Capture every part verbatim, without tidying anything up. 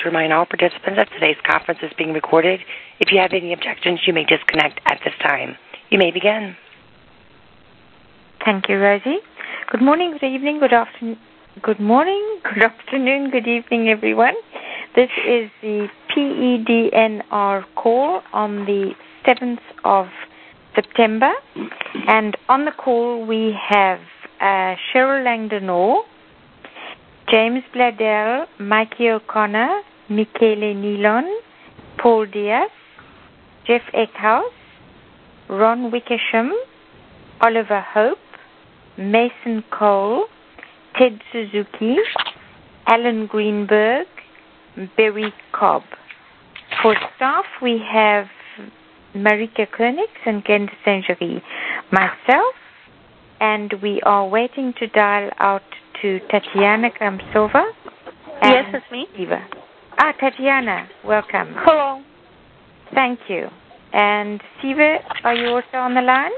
To remind all participants that today's conference is being recorded. If you have any objections, you may disconnect at this time. You may begin. Thank you, Rosie. Good morning, good evening, good afternoon. Good morning, good afternoon, good evening, everyone. This is the P E D N R call on the seventh of September. And on the call we have uh, Cheryl Langdon-Orr, James Bladell, Mikey O'Connor, Michele Nilon, Paul Diaz, Jeff Eckhouse, Ron Wickersham, Oliver Hope, Mason Cole, Ted Suzuki, Alan Greenberg, Barry Cobb. For staff, we have Marika Koenigs and Ken Saint-Jury, myself, and we are waiting to dial out to Tatiana Kramsova. Yes, it's me. Eva. Ah, Tatiana, welcome. Hello. Thank you. And Siva, are you also on the line?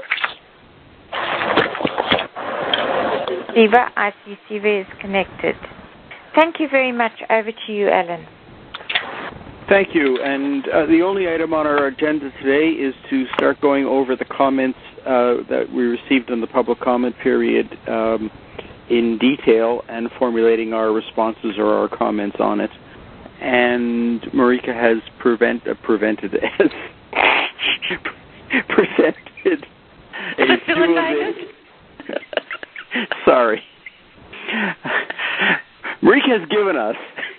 Siva, I see Siva is connected. Thank you very much. Over to you, Alan. Thank you. And uh, the only item on our agenda today is to start going over the comments uh, that we received in the public comment period um, in detail and formulating our responses or our comments on it. And Marika has prevent, uh, prevented has presented a few of the, sorry. Marika has given us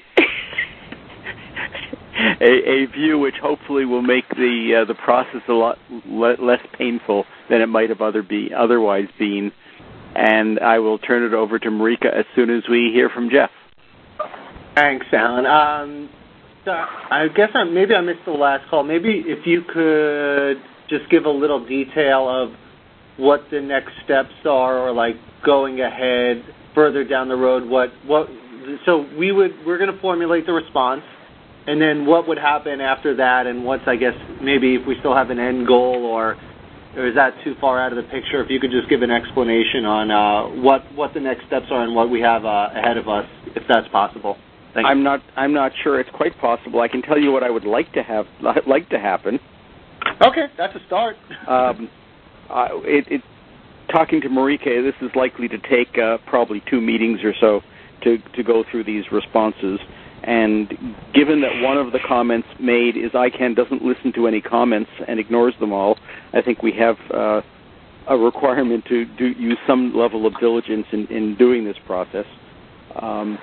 a, a view which hopefully will make the uh, the process a lot le- less painful than it might have other be otherwise been. And I will turn it over to Marika as soon as we hear from Jeff. Thanks, Alan. Um, so I guess I, maybe I missed the last call. Maybe if you could just give a little detail of what the next steps are, or like going ahead further down the road. What what? So we would we're going to formulate the response, and then what would happen after that? And what's I guess maybe if we still have an end goal, or or is that too far out of the picture? If you could just give an explanation on uh, what what the next steps are and what we have uh, ahead of us, if that's possible. Thank I'm you. not. I'm not sure it's quite possible. I can tell you what I would like to have, like to happen. Okay, that's a start. um, uh, it, it, talking to Marika, this is likely to take uh, probably two meetings or so to to go through these responses. And given that one of the comments made is I C A N doesn't listen to any comments and ignores them all, I think we have uh, a requirement to do, use some level of diligence in, in doing this process. Um,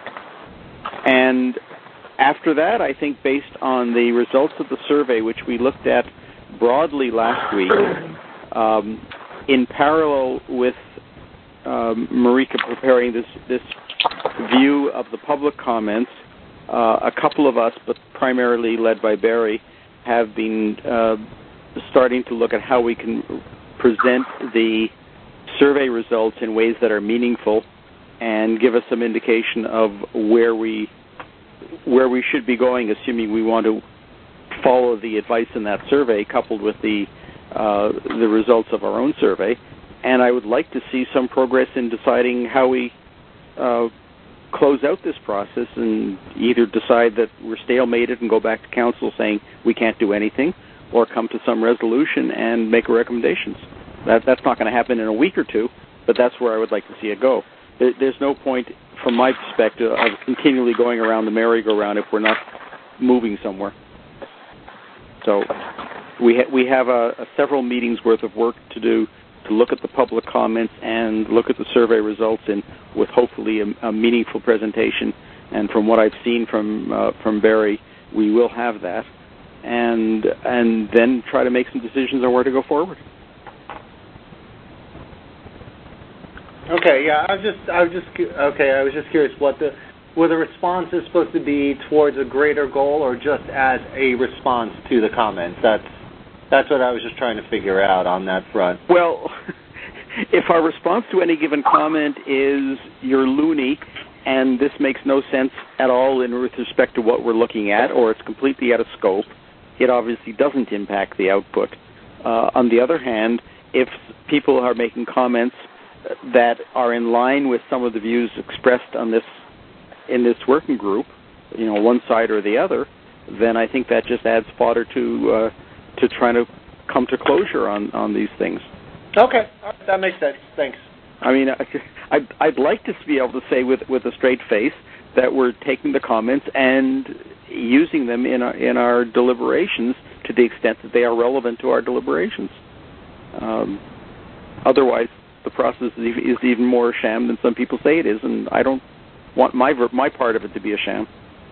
And after that, I think based on the results of the survey, which we looked at broadly last week, um, in parallel with um, Marika preparing this, this view of the public comments, uh, a couple of us, but primarily led by Barry, have been uh, starting to look at how we can present the survey results in ways that are meaningful and give us some indication of where we where we should be going, assuming we want to follow the advice in that survey, coupled with the uh, the results of our own survey. And I would like to see some progress in deciding how we uh, close out this process and either decide that we're stalemated and go back to council saying we can't do anything, or come to some resolution and make recommendations. That, that's not going to happen in a week or two, but that's where I would like to see it go. There's no point, from my perspective, of continually going around the merry-go-round if we're not moving somewhere. So we ha- we have a, a several meetings worth of work to do to look at the public comments and look at the survey results, and with hopefully a, a meaningful presentation. And from what I've seen from uh, from Barry, we will have that, and and then try to make some decisions on where to go forward. Okay, yeah, I was just, I was just, okay, I was just curious what the, were the response is supposed to be towards a greater goal or just as a response to the comments? That's, that's what I was just trying to figure out on that front. Well, if our response to any given comment is you're loony and this makes no sense at all in with respect to what we're looking at, or it's completely out of scope, it obviously doesn't impact the output. Uh, on the other hand, if people are making comments that are in line with some of the views expressed on this in this working group, you know, one side or the other, then I think that just adds fodder to uh, to trying to come to closure on, on these things. Okay, all right, that makes sense. Thanks. I mean, I'd, I'd like to be able to say with with a straight face that we're taking the comments and using them in our, in our deliberations to the extent that they are relevant to our deliberations. Um, otherwise, the process is, is even more a sham than some people say it is, and I don't want my my part of it to be a sham.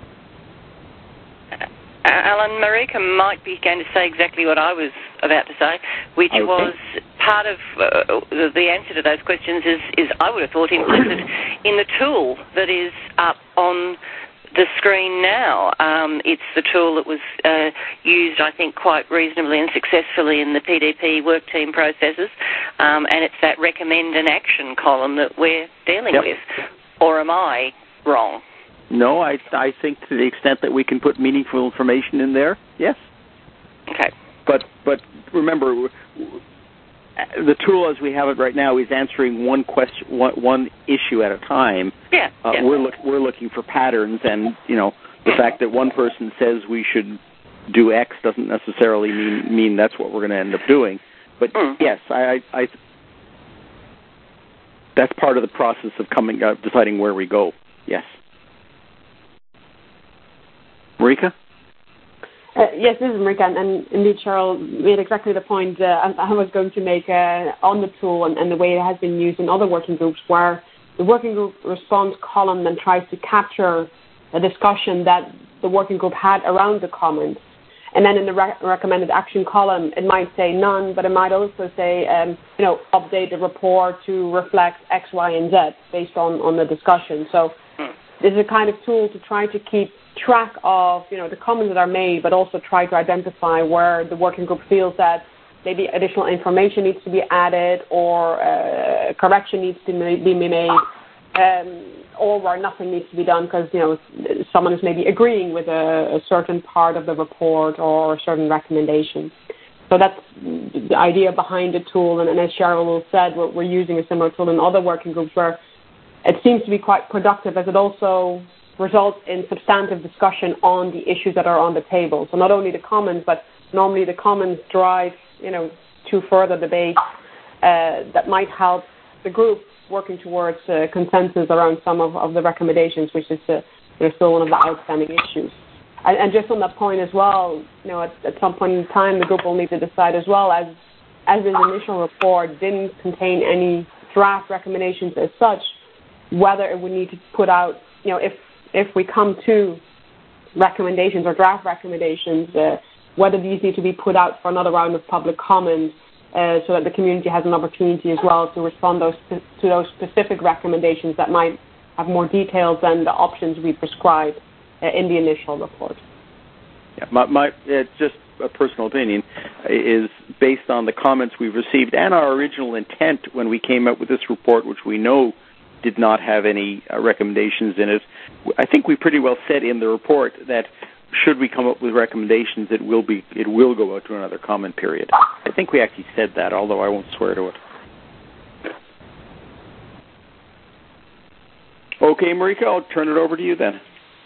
Uh, Alan, Marika might be going to say exactly what I was about to say, which okay. was part of uh, the answer to those questions is, is, I would have thought, implicit in the tool that is up on the screen now. Um, it's the tool that was uh, used, I think, quite reasonably and successfully in the P D P work team processes, um, and it's that recommend an action column that we're dealing yep. with. Or am I wrong? No, I I think to the extent that we can put meaningful information in there, yes. Okay. But but remember, the tool as we have it right now is answering one question, one, one issue at a time. Yeah. Uh, yeah. We're look, we're looking for patterns, and you know the fact that one person says we should do X doesn't necessarily mean mean that's what we're going to end up doing. But mm. yes, I, I, I that's part of the process of coming uh, deciding where we go. Yes. Marika? Uh, yes, this is Marika, and, and indeed Cheryl made exactly the point uh, I was going to make uh, on the tool and, and the way it has been used in other working groups, where the working group response column then tries to capture a discussion that the working group had around the comments. And then in the re- recommended action column, it might say none, but it might also say, um, you know, update the report to reflect X, Y, and Z based on, on the discussion. So this is a kind of tool to try to keep track of, you know, the comments that are made, but also try to identify where the working group feels that maybe additional information needs to be added or uh, correction needs to be made, um, or where nothing needs to be done because, you know, someone is maybe agreeing with a, a certain part of the report or a certain recommendation. So that's the idea behind the tool. And, and as Cheryl said, we're, we're using a similar tool in other working groups where it seems to be quite productive, as it also results in substantive discussion on the issues that are on the table. So not only the comments, but normally the comments drive, you know, to further debate uh, that might help the group working towards uh, consensus around some of, of the recommendations, which is uh, you know, still one of the outstanding issues. And, and just on that point as well, you know, at, at some point in time, the group will need to decide as well, as as this initial report didn't contain any draft recommendations as such, whether it would need to put out, you know, if if we come to recommendations or draft recommendations, uh, whether these need to be put out for another round of public comment uh, so that the community has an opportunity as well to respond those, to those specific recommendations that might have more details than the options we prescribe uh, in the initial report. Yeah, my, my it's just a personal opinion, is based on the comments we've received and our original intent when we came up with this report, which we know did not have any uh, recommendations in it. I think we pretty well said in the report that should we come up with recommendations, it will be it will go out to another comment period. I think we actually said that, although I won't swear to it. Okay, Marika, I'll turn it over to you then.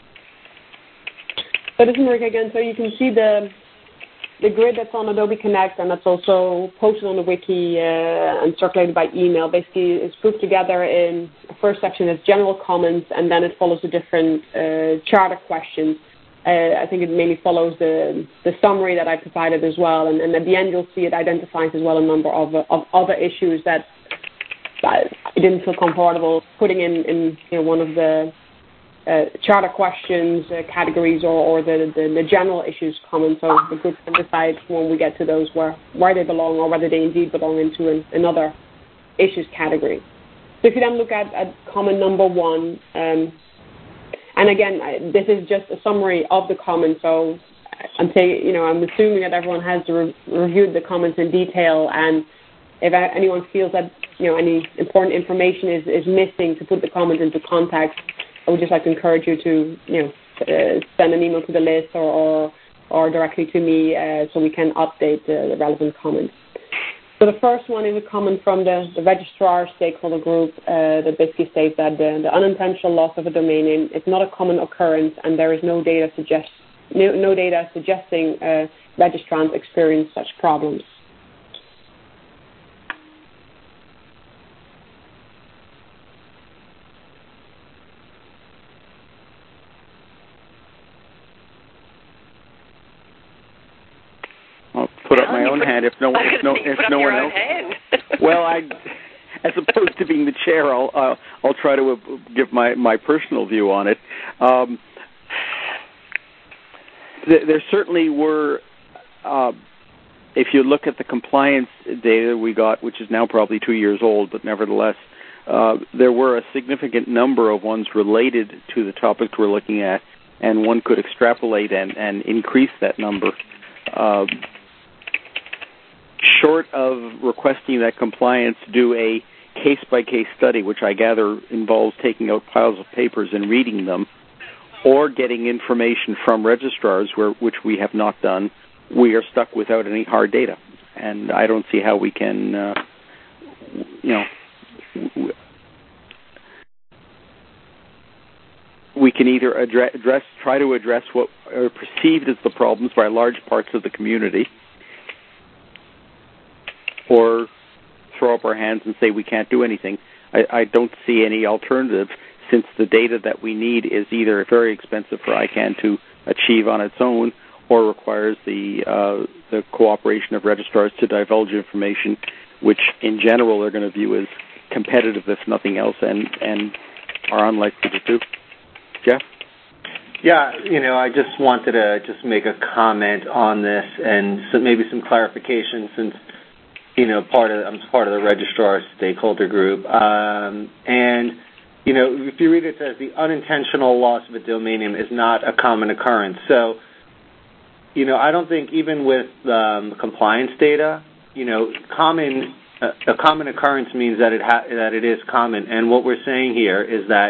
So this is Marika again. So you can see the the grid that's on Adobe Connect, and that's also posted on the wiki uh, and circulated by email. Basically, it's grouped together in the first section is general comments, and then it follows the different uh, charter questions. Uh, I think it mainly follows the the summary that I provided as well, and, and at the end you'll see it identifies as well a number of uh, of other issues that I didn't feel comfortable putting in, in you know, one of the Uh, charter questions, uh, categories, or, or the, the, the general issues comments. So the group can decide when we get to those where, where they belong or whether they indeed belong into an, another issues category. So if you then look at, at comment number one, um, and again, I, this is just a summary of the comments. So I'm saying, you know, I'm assuming that everyone has re- reviewed the comments in detail, and if anyone feels that, you know, any important information is, is missing to put the comments into context, I would just like to encourage you to, you know, uh, send an email to the list or or, or directly to me uh, so we can update uh, the relevant comments. So the first one is a comment from the, the registrar stakeholder group uh, that basically states that the, the unintentional loss of a domain name is not a common occurrence, and there is no data suggest no, no data suggesting uh, registrants experience such problems. I'll put up my own hand if no one, if no, if no one else. Well, I, as opposed to being the chair, I'll uh, I'll try to uh, give my, my personal view on it. Um, th- there certainly were, uh, if you look at the compliance data we got, which is now probably two years old, but nevertheless, uh, there were a significant number of ones related to the topics we're looking at, and one could extrapolate and, and increase that number. Uh, Short of requesting that compliance do a case-by-case study, which I gather involves taking out piles of papers and reading them, or getting information from registrars, where, which we have not done, we are stuck without any hard data. And I don't see how we can, uh, you know, we can either address, address, try to address what are perceived as the problems by large parts of the community, or throw up our hands and say we can't do anything. I, I don't see any alternative, since the data that we need is either very expensive for I CANN to achieve on its own, or requires the uh, the cooperation of registrars to divulge information, which in general they're going to view as competitive, if nothing else, and, and are unlikely to do. Jeff? Yeah, you know, I just wanted to just make a comment on this and so maybe some clarification, since you know, part of I'm part of the registrar stakeholder group, um, and you know, if you read it, it says the unintentional loss of a domain name is not a common occurrence. So, you know, I don't think even with um, compliance data, you know, common uh, a common occurrence means that it ha- that it is common. And what we're saying here is that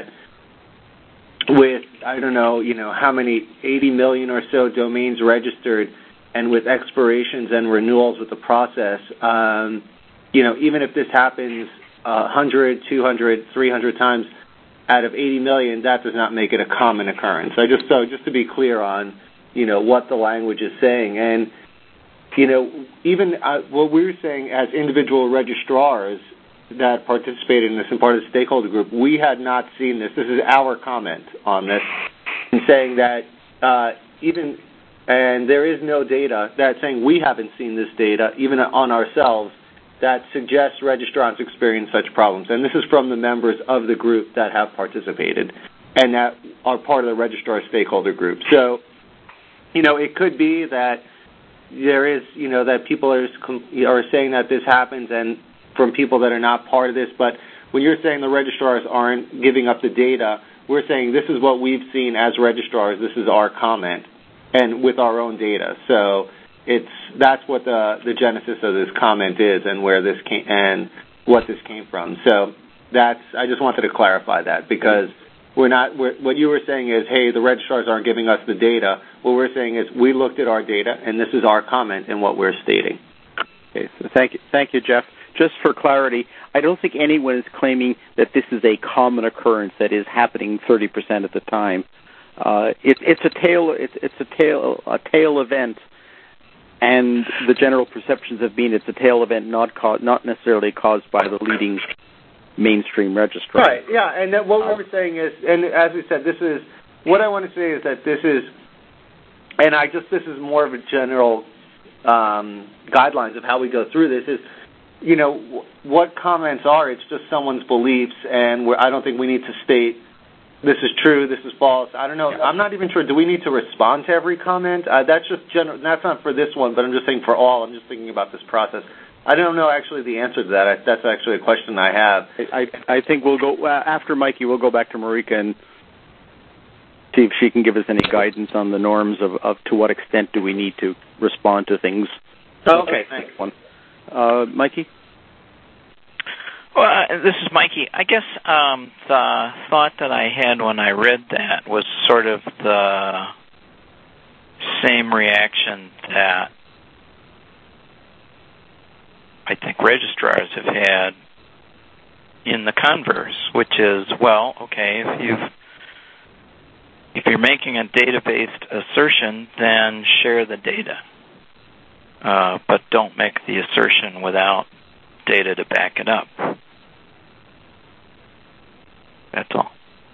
with I don't know, you know, how many eighty million or so domains registered, and with expirations and renewals with the process, um, you know, even if this happens uh, one hundred, two hundred, three hundred times out of eighty million, that does not make it a common occurrence. So just so just to be clear on, you know, what the language is saying. And, you know, even uh, what we were saying as individual registrars that participated in this and part of the stakeholder group, we had not seen this. This is our comment on this, in saying that uh, even... And there is no data that's saying we haven't seen this data, even on ourselves, that suggests registrants experience such problems. And this is from the members of the group that have participated and that are part of the registrar stakeholder group. So, you know, it could be that there is, you know, that people are, are saying that this happens and from people that are not part of this. But when you're saying the registrars aren't giving up the data, we're saying this is what we've seen as registrars. This is our comment. And with our own data, so it's that's what the the genesis of this comment is, and where this came and what this came from. So that's I just wanted to clarify that, because we're not we're, what you were saying is, hey, the registrars aren't giving us the data. What we're saying is we looked at our data, and this is our comment in what we're stating. Okay, so thank you, thank you, Jeff. Just for clarity, I don't think anyone is claiming that this is a common occurrence that is happening thirty percent of the time. Uh, it, it's a tail. It's, it's a tail. A tail event, and the general perceptions have been it's a tail event, not co- not necessarily caused by the leading mainstream registrar. Right. Yeah. And that what we were saying is, and as we said, this is what I want to say is that this is, and I just this is more of a general um, guidelines of how we go through this. Is you know w- what comments are? It's just someone's beliefs, and we're, I don't think we need to state. This is true, this is false. I don't know. I'm not even sure. Do we need to respond to every comment? Uh, that's just general. That's not for this one, but I'm just saying for all. I'm just thinking about this process. I don't know actually the answer to that. I, that's actually a question I have. I, I think we'll go, uh, after Mikey, we'll go back to Marika and see if she can give us any guidance on the norms of, of to what extent do we need to respond to things. Oh, okay, thanks. Uh, Mikey? Well, uh, this is Mikey. I guess um, the thought that I had when I read that was sort of the same reaction that I think registrars have had in the converse, which is, well, okay, if you've if you're making a data-based assertion, then share the data, uh, but don't make the assertion without data to back it up. That's all.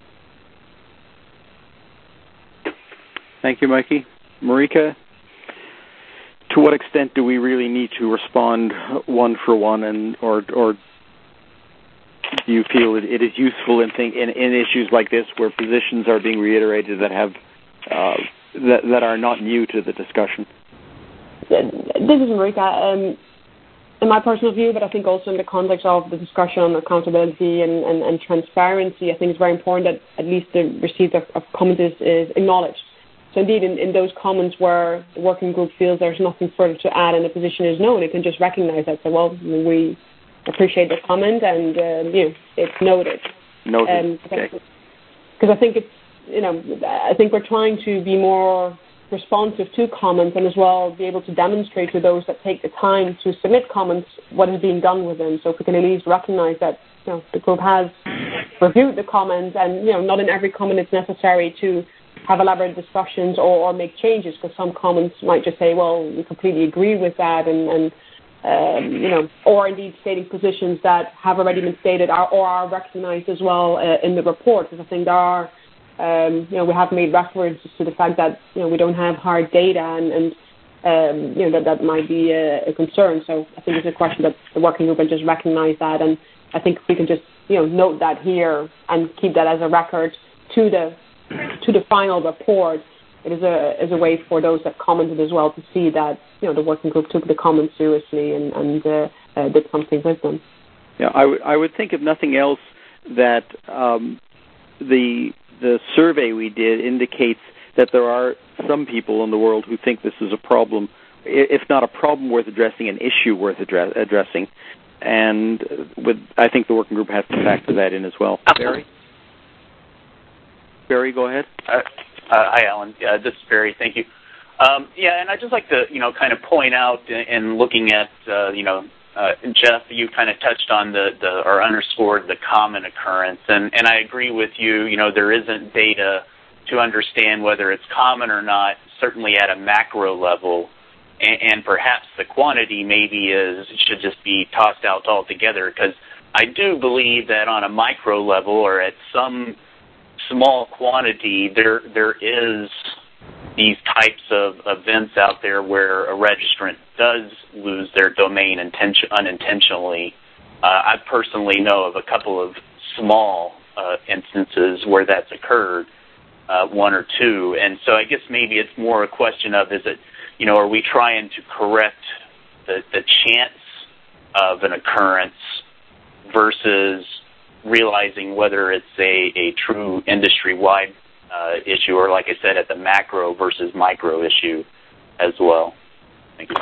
Thank you, Mikey. Marika, to what extent do we really need to respond one for one, and or or do you feel it, it is useful in, think, in in issues like this where positions are being reiterated that have uh, that that are not new to the discussion? This is Marika. Um, in my personal view, but I think also in the context of the discussion on accountability and, and, and transparency, I think it's very important that at least the receipt of, of comments is, is acknowledged. So indeed, in, in those comments where the working group feels there's nothing further to add and the position is known, it can just recognize that. So, well, we appreciate the comment and, uh, you know, it's noted. Noted. Um, okay. Because I think it's, you know, I think we're trying to be more responsive to comments and as well be able to demonstrate to those that take the time to submit comments what is being done with them. So if we can at least recognize that, you know, the group has reviewed the comments and, you know, not in every comment it's necessary to have elaborate discussions or, or make changes, because some comments might just say, well, we completely agree with that, and, and um, you know, or indeed stating positions that have already been stated or, or are recognized as well uh, in the report. Because I think there are, um, you know, we have made references to the fact that, you know, we don't have hard data, and, and um, you know, that that might be a, a concern. So I think it's a question that the working group can just recognize that, and I think we can just, you know, note that here and keep that as a record to the to the final report. It is a is a way for those that commented as well to see that, you know, the working group took the comments seriously and, and uh, uh, did something with them. Yeah, I, w- I would think, if nothing else, that um, the the survey we did indicates that there are some people in the world who think this is a problem, if not a problem worth addressing, an issue worth address- addressing. And with, I think the working group has to factor that in as well. Barry? Barry, go ahead. Uh, uh, hi, Alan. Uh, this is Barry. Thank you. Um, yeah, and I'd just like to, you know, kind of point out in looking at, uh, you know, uh, Jeff, you kind of touched on the, the or underscored the common occurrence, and, and I agree with you. You know, there isn't data to understand whether it's common or not, certainly at a macro level, and, and perhaps the quantity maybe is should just be tossed out altogether, because I do believe that on a micro level or at some small quantity, there there is these types of events out there where a registrant does lose their domain intention, unintentionally. Uh, I personally know of a couple of small uh, instances where that's occurred, uh, one or two. And so I guess maybe it's more a question of, is it, you know, are we trying to correct the, the chance of an occurrence versus realizing whether it's a, a true industry-wide uh, issue, or, like I said, at the macro versus micro issue as well. Thank you.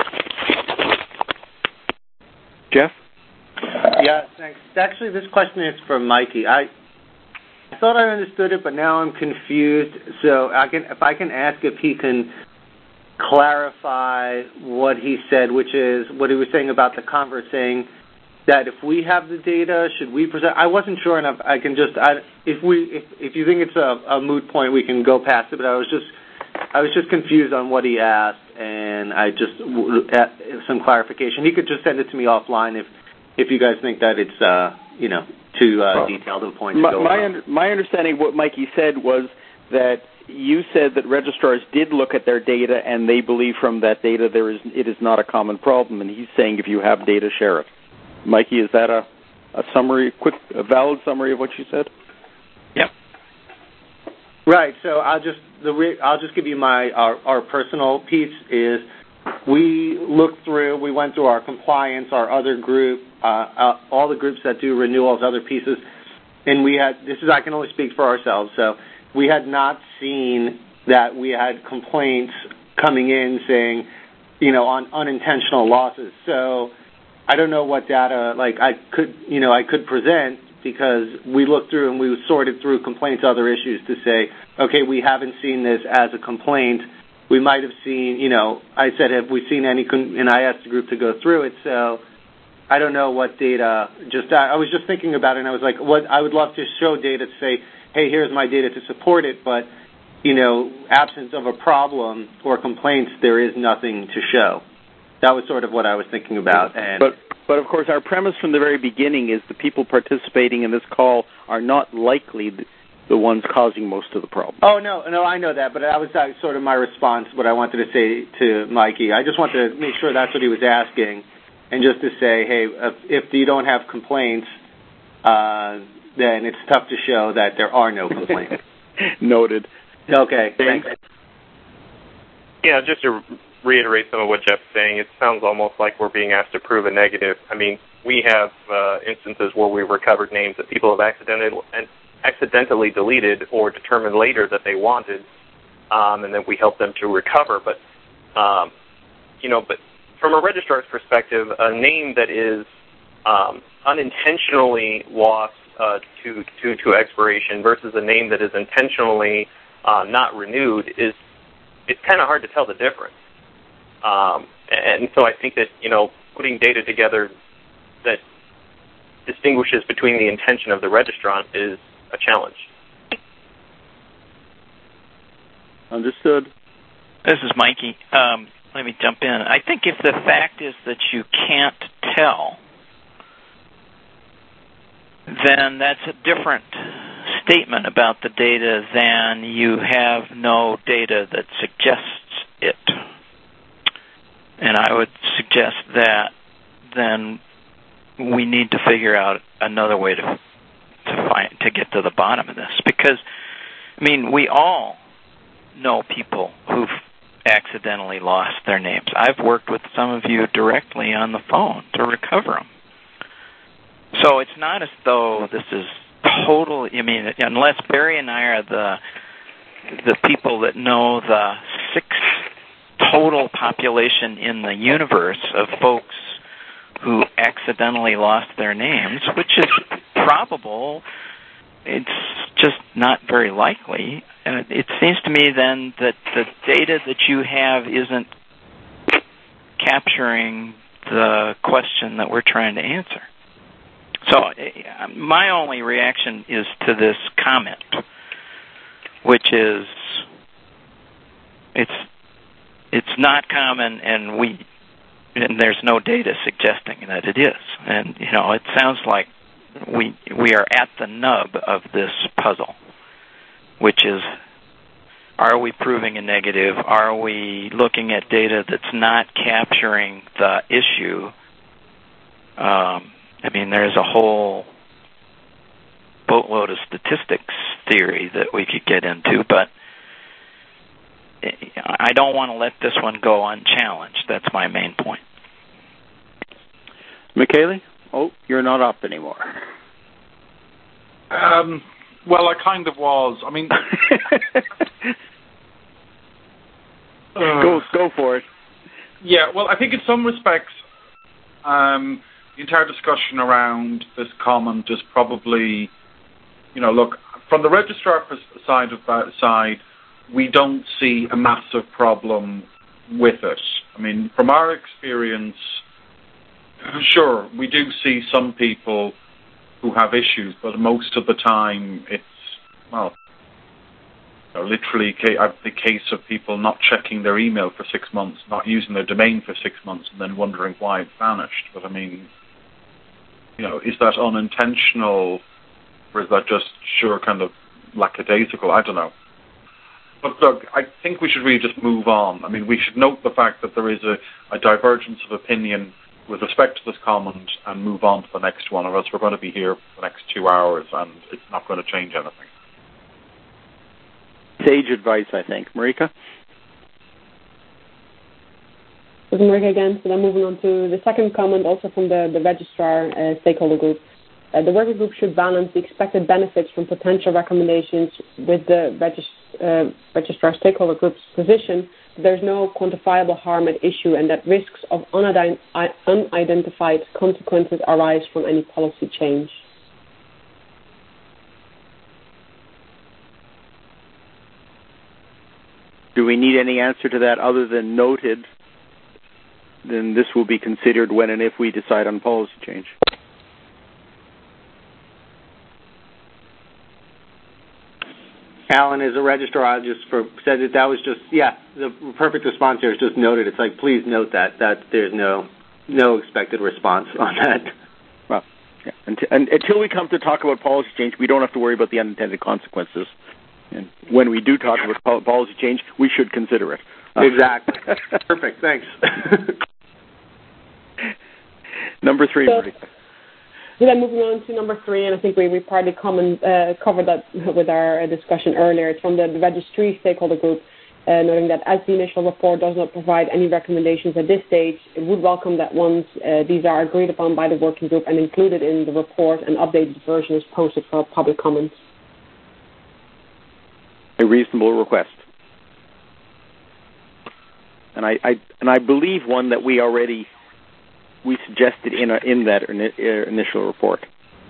Jeff? Yeah, thanks. Actually, this question is for Mikey. I, I thought I understood it, but now I'm confused. So I can, if I can ask if he can clarify what he said, which is what he was saying about the converse, saying that if we have the data, should we present? I wasn't sure enough. I can just, I, if we, if, if you think it's a, a moot point, we can go past it. But I was just, I was just confused on what he asked, and I just uh, some clarification. He could just send it to me offline if, if you guys think that it's, uh, you know, too uh, well, detailed a point. My, to go my, under, my understanding of what Mikey said was that you said that registrars did look at their data, and they believe from that data there is, it is not a common problem. And he's saying if you have data, share it. Mikey, is that a, a summary, quick, a valid summary of what you said? Yep. Right. So I'll just the re, I'll just give you my our, our personal piece is we looked through, we went through our compliance, our other group, uh, uh, all the groups that do renewals, other pieces, and we had this is I can only speak for ourselves. So we had not seen that we had complaints coming in saying, you know, on unintentional losses. So I don't know what data, like, I could, you know, I could present, because we looked through and we sorted through complaints, other issues to say, okay, we haven't seen this as a complaint. We might have seen, you know, I said, have we seen any, con-, and I asked the group to go through it. So I don't know what data. Just I was just thinking about it, and I was like, what I would love to show data to say, hey, here's my data to support it, but you know, absence of a problem or complaints, there is nothing to show. That was sort of what I was thinking about. And but but of course, our premise from the very beginning is the people participating in this call are not likely the ones causing most of the problem. Oh no, no, I know that, but that was uh, sort of my response. What I wanted to say to Mikey, I just wanted to make sure that's what he was asking. And just to say, hey, if, if you don't have complaints, uh, then it's tough to show that there are no complaints. Noted. Okay, thanks. Yeah, just to reiterate some of what Jeff's saying, it sounds almost like we're being asked to prove a negative. I mean, we have uh, instances where we recovered names that people have accidentally, accidentally deleted or determined later that they wanted, um, and then we help them to recover. But, um, you know, but from a registrar's perspective, a name that is um, unintentionally lost uh, to, to to expiration versus a name that is intentionally uh, not renewed is it's kind of hard to tell the difference. Um, and so I think that, you know, putting data together that distinguishes between the intention of the registrant is a challenge. Understood. This is Mikey. Um, Let me jump in. I think if the fact is that you can't tell, then that's a different statement about the data than you have no data that suggests it. And I would suggest that then we need to figure out another way to to find to get to the bottom of this. Because, I mean, we all know people who've accidentally lost their names. I've worked with some of you directly on the phone to recover them. So it's not as though this is total. I mean, unless Barry and I are the the people that know the six total population in the universe of folks who accidentally lost their names, which is probable. It's just not very likely. Uh, it seems to me then that the data that you have isn't capturing the question that we're trying to answer. So uh, my only reaction is to this comment, which is it's it's not common, and we and there's no data suggesting that it is. And you know, it sounds like we we are at the nub of this puzzle, which is, are we proving a negative? Are we looking at data that's not capturing the issue? Um, I mean, there's a whole boatload of statistics theory that we could get into, but I don't want to let this one go unchallenged. That's my main point. Michele? Oh, you're not up anymore. Um, well, I kind of was. I mean... uh, go go for it. Yeah, well, I think in some respects, um, the entire discussion around this comment is probably, you know, look, from the registrar side of that side, we don't see a massive problem with it. I mean, from our experience, sure, we do see some people who have issues, but most of the time it's, well, you know, literally the case of people not checking their email for six months, not using their domain for six months, and then wondering why it vanished. But I mean, you know, is that unintentional, or is that just sure kind of lackadaisical? I don't know. But look, I think we should really just move on. I mean, we should note the fact that there is a, a divergence of opinion with respect to this comment and move on to the next one, or else we're going to be here for the next two hours and it's not going to change anything. Sage advice, I think. Marika? This is Marika again. So then moving on to the second comment, also from the, the registrar uh, stakeholder group. Uh, the working group should balance the expected benefits from potential recommendations with the regist- uh, registrar stakeholder group's position that there's no quantifiable harm at issue and that risks of unident- unidentified consequences arise from any policy change. Do we need any answer to that other than noted? then this will be considered when and if we decide on policy change. Alan, as a registrar, I just for, said that that was just, yeah, the perfect response here is just noted. It's like, please note that, that there's no no expected response on that. Well, yeah. Until, and, until we come to talk about policy change, we don't have to worry about the unintended consequences. And when we do talk about policy change, we should consider it. Exactly. Perfect. Thanks. Number three, so, Marie. So then moving on to number three, and I think we, we partly common, uh, covered that with our discussion earlier. It's from the, the registry stakeholder group, uh, noting that as the initial report does not provide any recommendations at this stage, it would welcome that once uh, these are agreed upon by the working group and included in the report, an updated version is posted for public comment. A reasonable request. And I, I and I believe one that we already we suggested in a, in that initial report.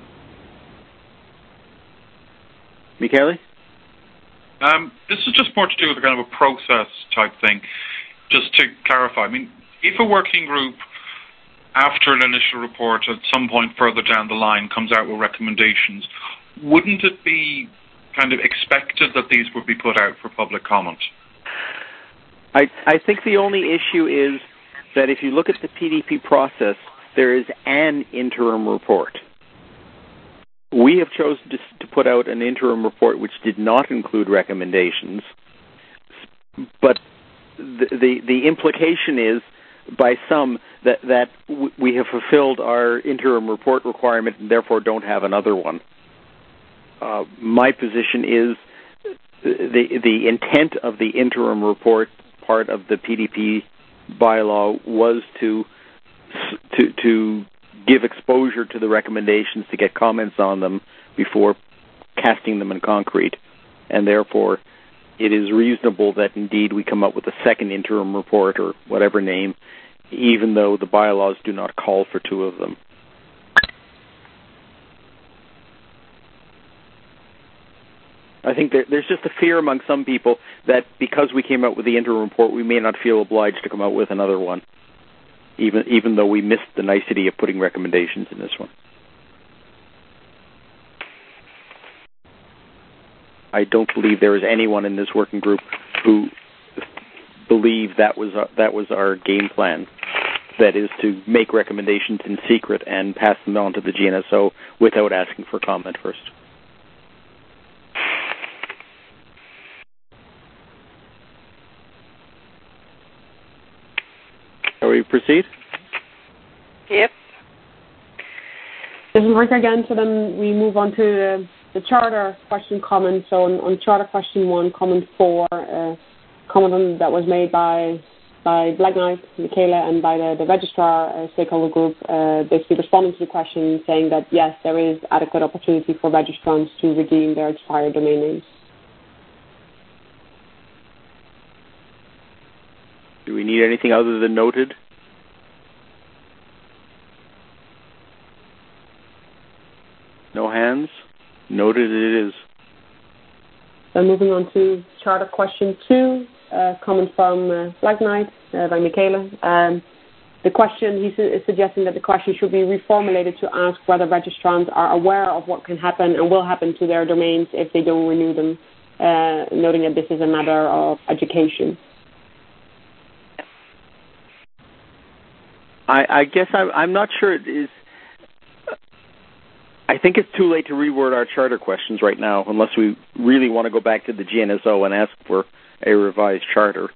Michele? Um, this is just more to do with a kind of a process type thing. Just to clarify, I mean, if a working group, after an initial report, at some point further down the line, comes out with recommendations, wouldn't it be kind of expected that these would be put out for public comment? I, I think the only issue is that if you look at the P D P process, there is an interim report. We have chosen to, to put out an interim report which did not include recommendations, but the, the, the implication is, by some, that, that w- we have fulfilled our interim report requirement and therefore don't have another one. Uh, my position is the the intent of the interim report part of the P D P bylaw was to to to give exposure to the recommendations, to get comments on them before casting them in concrete, and therefore it is reasonable that indeed we come up with a second interim report or whatever name, even though the bylaws do not call for two of them. I think there, there's just a fear among some people that because we came out with the interim report, we may not feel obliged to come out with another one, even even though we missed the nicety of putting recommendations in this one. I don't believe there is anyone in this working group who believed that was our, that was our game plan. That is to make recommendations in secret and pass them on to the G N S O without asking for comment first. Shall we proceed? Yep. This is Rick again, so then we move on to the, the charter question comment. So on, on charter question one, comment four, uh, comment on, that was made by by Black Knight, Michaela, and by the, the registrar uh, stakeholder group, uh, basically responding to the question, saying that yes, there is adequate opportunity for registrants to redeem their expired domain names. Do we need anything other than noted? No hands? Noted it is. So moving on to charter question two, uh, comment from uh, Black Knight uh, by Michaela. Um, the question, he's su- suggesting that the question should be reformulated to ask whether registrants are aware of what can happen and will happen to their domains if they don't renew them, uh, noting that this is a matter of education. I, I guess I'm, I'm not sure it is. I think it's too late to reword our charter questions right now, unless we really want to go back to the G N S O and ask for a revised charter.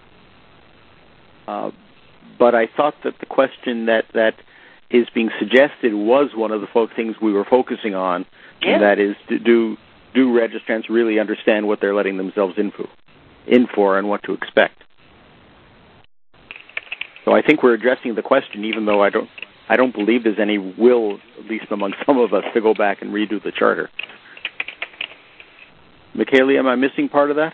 Uh, but I thought that the question that, that is being suggested was one of the fo- things we were focusing on, yeah. and that is, to do do registrants really understand what they're letting themselves in for, in for and what to expect? So I think we're addressing the question, even though I don't, I don't believe there's any will, at least among some of us, to go back and redo the charter. Michaela, am I missing part of that?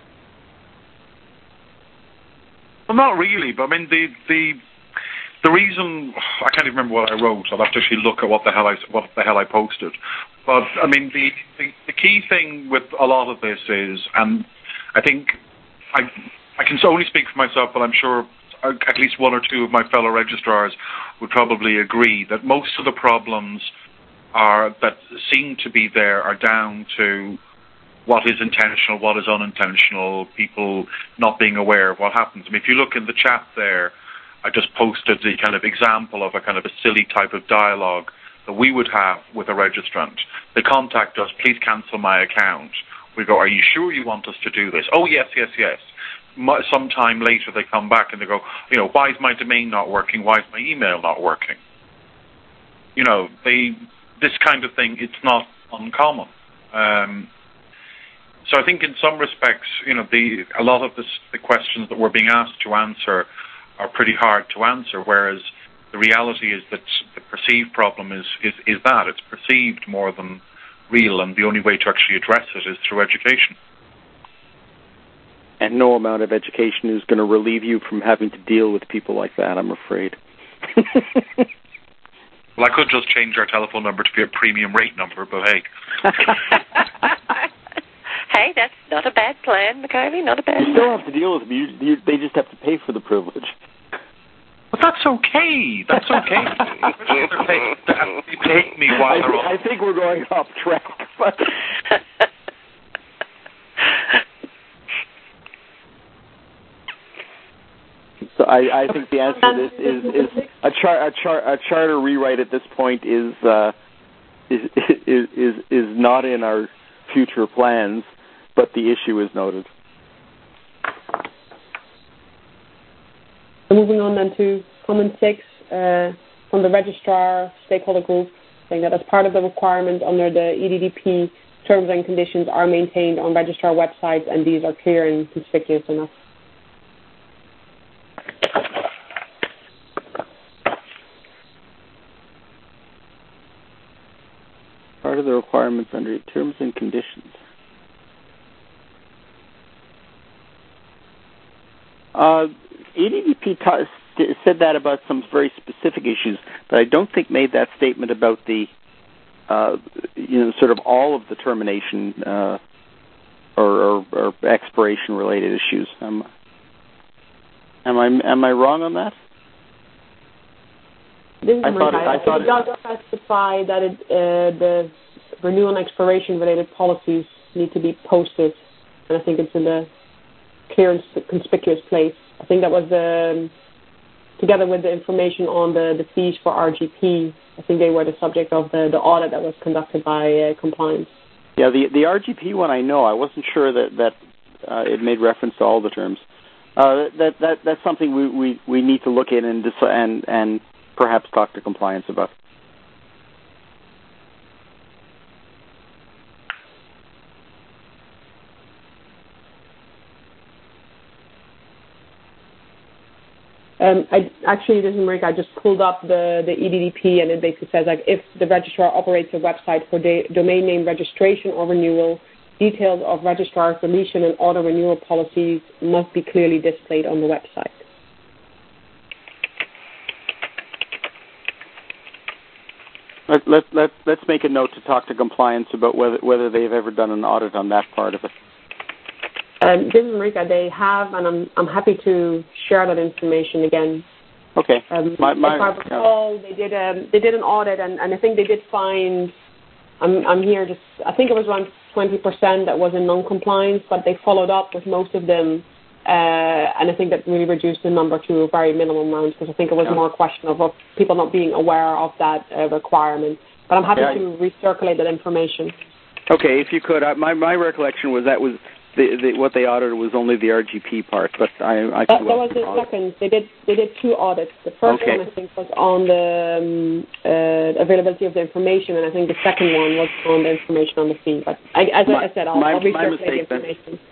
Well, not really, but I mean, the the the reason, I can't even remember what I wrote. I'll have to actually look at what the hell I, what the hell I posted. But, I mean, the, the, the key thing with a lot of this is, and I think I I can only speak for myself, but I'm sure at least one or two of my fellow registrars would probably agree that most of the problems are that seem to be there are down to what is intentional, what is unintentional, people not being aware of what happens. I mean, if you look in the chat there, I just posted the kind of example of a kind of a silly type of dialogue that we would have with a registrant. They contact us, please cancel my account. We go, are you sure you want us to do this? Oh, yes, yes, yes. Sometime later they come back and they go, you know, why is my domain not working? Why is my email not working? You know, they, this kind of thing, it's not uncommon. Um, so I think in some respects, you know, the a lot of this, the questions that we're being asked to answer are pretty hard to answer, whereas the reality is that the perceived problem is, is, is that. It's perceived more than real, and the only way to actually address it is through education. And no amount of education is going to relieve you from having to deal with people like that, I'm afraid. Well, I could just change our telephone number to be a premium rate number, but hey. Hey, that's not a bad plan, McCarthy, not a bad plan. You still have to deal with them. You, you, they just have to pay for the privilege. But that's okay. That's okay. They pay me while I, they're on. I think we're going off track. But so I, I think the answer to this is, is a, char, a, char, a charter rewrite at this point is, uh, is is is is not in our future plans, but the issue is noted. Moving on then to comment six uh, from the registrar stakeholder group, saying that as part of the requirement under the E D D P, terms and conditions are maintained on registrar websites, and these are clear and conspicuous enough. Part of the requirements under terms and conditions. Uh, E D D P ta- st- said that about some very specific issues, but I don't think made that statement about the, uh, you know, sort of all of the termination uh, or, or, or expiration-related issues. Um, am I am I wrong on that? This is I thought, I, I thought it does specify that it, uh, the renewal and expiration-related policies need to be posted, and I think it's in the clear and conspicuous place. I think that was the, um, together with the information on the, the fees for R G P, I think they were the subject of the, the audit that was conducted by uh, compliance. Yeah, the the R G P one I know. I wasn't sure that, that uh, it made reference to all the terms. Uh, that that that's something we, we, we need to look in and decide, and and perhaps talk to compliance about. Um, I actually, this is Marika. I just pulled up the, the E D D P, and it basically says like if the registrar operates a website for de- domain name registration or renewal, details of registrar's deletion and auto renewal policies must be clearly displayed on the website. Let let let let's make a note to talk to compliance about whether whether they've ever done an audit on that part of it. Um, this is Marika. They have, and I'm I'm happy to share that information again. Okay. Um, my, my, if I recall, yeah. they did um, they did an audit, and, and I think they did find. I'm I'm here just. I think it was around twenty percent that was in non-compliance, but they followed up with most of them, uh, and I think that really reduced the number to a very minimal amount because I think it was yeah. more a question of, of people not being aware of that uh, requirement. But I'm happy yeah. to recirculate that information. Okay, if you could. I, my my recollection was that was. The, the, what they audited was only the R G P part, but I. I that, that was the second. They did. They did two audits. The first okay. one I think was on the um, uh, availability of the information, and I think the second one was on the information on the fee. But I, as my, I said, I'll, my, I'll recirculate the information. Then.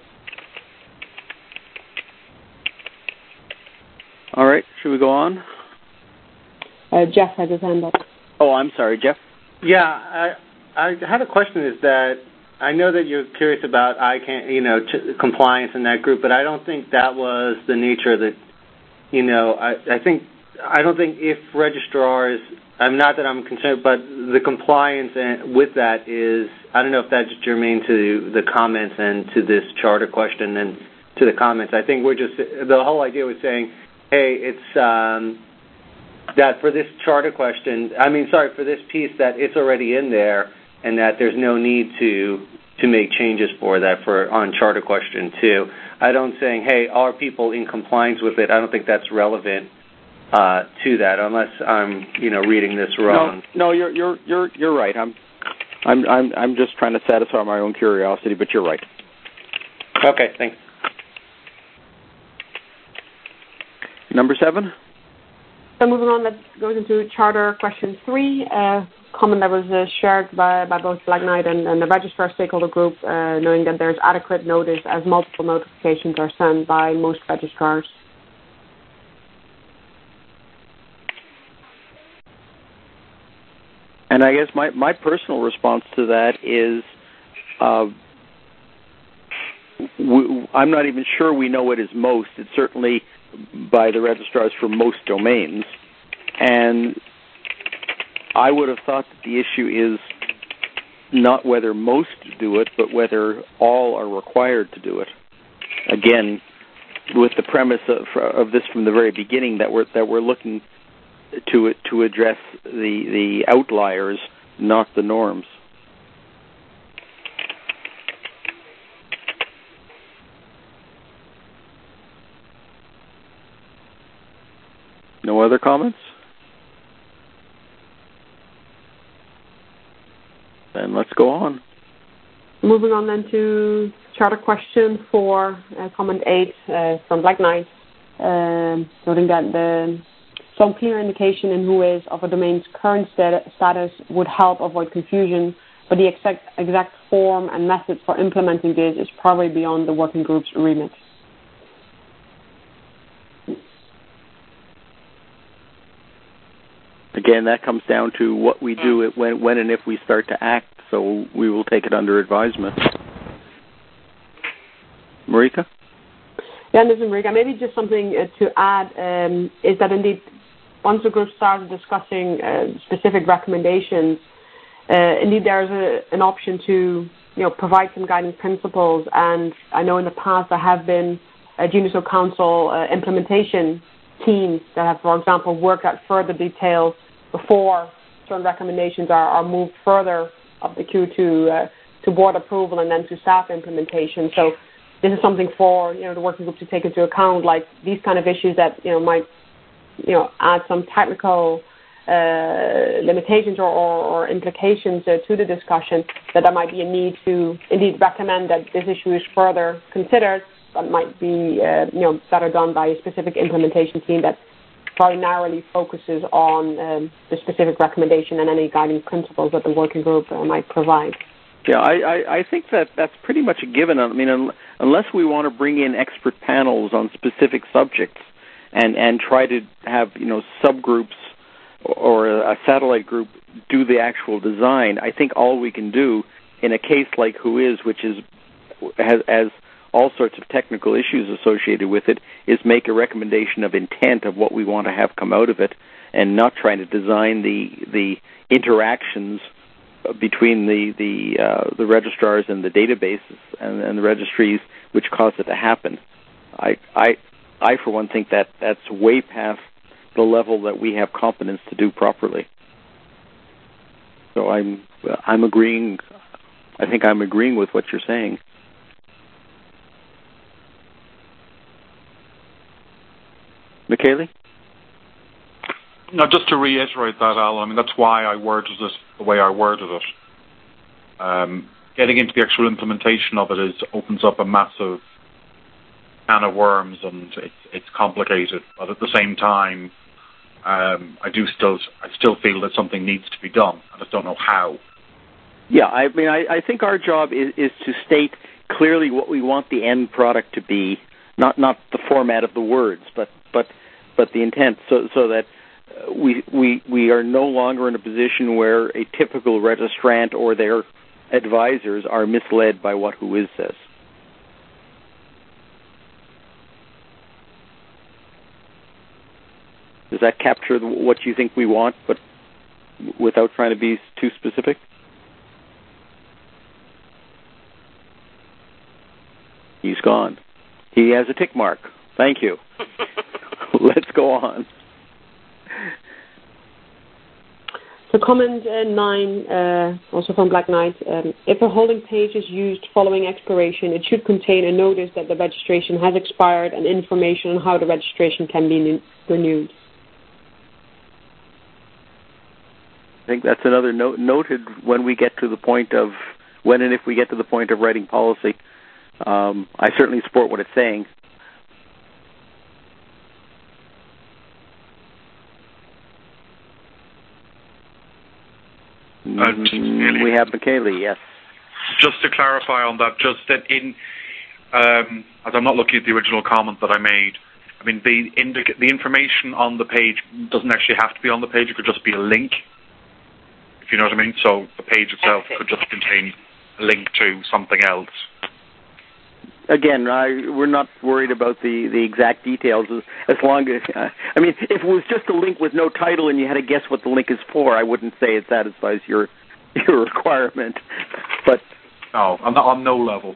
All right. Should we go on? Uh, Jeff has his hand up. Oh, I'm sorry, Jeff. Yeah, I I had a question. Is that I know that you're curious about I can't, you know, ch- compliance in that group, but I don't think that was the nature that, you know, I, I think, I don't think if registrars, I'm not that I'm concerned, but the compliance and with that is, I don't know if that's germane to the comments and to this charter question and to the comments. I think we're just, the whole idea was saying hey, it's um, that for this charter question, I mean, sorry, for this piece, that it's already in there and that there's no need to to make changes for that for on charter question two. I don't saying, hey, are people in compliance with it? I don't think that's relevant uh, to that, unless I'm, you know, reading this wrong. No, no, you're you're you're you're right. I'm I'm I'm I'm just trying to satisfy my own curiosity, but you're right. Okay, thanks. Number seven. So moving on, that goes into Charter question three, a comment that was uh, shared by, by both Black Knight and, and the registrar stakeholder group, uh, knowing that there's adequate notice as multiple notifications are sent by most registrars. And I guess my, my personal response to that is uh, we, I'm not even sure we know what is most. It's certainly by the registrars for most domains. And I would have thought that the issue is not whether most do it, but whether all are required to do it. Again, with the premise of, of this from the very beginning, that we're that we're looking to to address the the outliers, not the norms. No other comments? Then let's go on. Moving on then to Charter question four, uh, comment eight uh, from Black Knight, um, noting that the, some clear indication in who is of a domain's current stat- status would help avoid confusion, but the exact, exact form and method for implementing this is probably beyond the working group's remit. Again, that comes down to what we do it when, when and if we start to act, so we will take it under advisement. Marika? Yeah, this is Marika. Maybe just something uh, to add um, is that indeed, once the group starts discussing uh, specific recommendations, uh, indeed there's a, an option to you know provide some guiding principles. And I know in the past there have been uh, Uniso Council uh, implementation teams that have, for example, worked out further details before certain recommendations are, are moved further up the queue to uh, to board approval and then to staff implementation. So this is something for you know the working group to take into account, like these kind of issues that you know might you know add some technical uh, limitations or, or, or implications uh, to the discussion. That there might be a need to indeed recommend that this issue is further considered. That might be uh, you know better done by a specific implementation team that very narrowly focuses on um, the specific recommendation and any guiding principles that the working group uh, might provide. Yeah, I, I, I think that that's pretty much a given. I mean, un- unless we want to bring in expert panels on specific subjects and, and try to have, you know, subgroups or a satellite group do the actual design, I think all we can do in a case like Whois, which is has, has all sorts of technical issues associated with it, is make a recommendation of intent of what we want to have come out of it, and not trying to design the the interactions between the the uh, the registrars and the databases and, and the registries which cause it to happen. I I I for one think that that's way past the level that we have competence to do properly. So I'm I'm agreeing. I think I'm agreeing with what you're saying. Michele? No, just to reiterate that, Al, I mean, that's why I worded it the way I worded it. Um, getting into the actual implementation of it is opens up a massive can of worms, and it's, it's complicated. But at the same time, um, I do still I still feel that something needs to be done. I just don't know how. Yeah, I mean, I, I think our job is, is to state clearly what we want the end product to be, not not the format of the words, but but but the intent, so so that we we we are no longer in a position where a typical registrant or their advisors are misled by what Whois says. Does that capture what you think we want, but without trying to be too specific? He's gone. He has a tick mark. Thank you. Let's go on. So comment uh, nine, uh, also from Black Knight, um, if a holding page is used following expiration, it should contain a notice that the registration has expired and information on how the registration can be new- renewed. I think that's another note noted when we get to the point of, when and if we get to the point of writing policy. Um, I certainly support what it's saying. Uh, really, we have McKaylee, yes. Just to clarify on that, just that in, um, as I'm not looking at the original comment that I made, I mean, the, indica- the information on the page doesn't actually have to be on the page. It could just be a link, if you know what I mean. So the page itself could just contain a link to something else. Again, I, we're not worried about the, the exact details as, as long as, uh, I mean, if it was just a link with no title and you had to guess what the link is for, I wouldn't say it satisfies your your requirement. But no, I'm not on no level.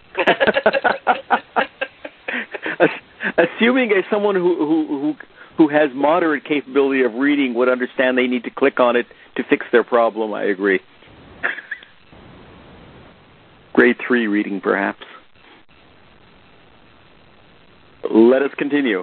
Assuming as someone who, who who who has moderate capability of reading would understand they need to click on it to fix their problem, I agree. Grade three reading, perhaps. Let us continue.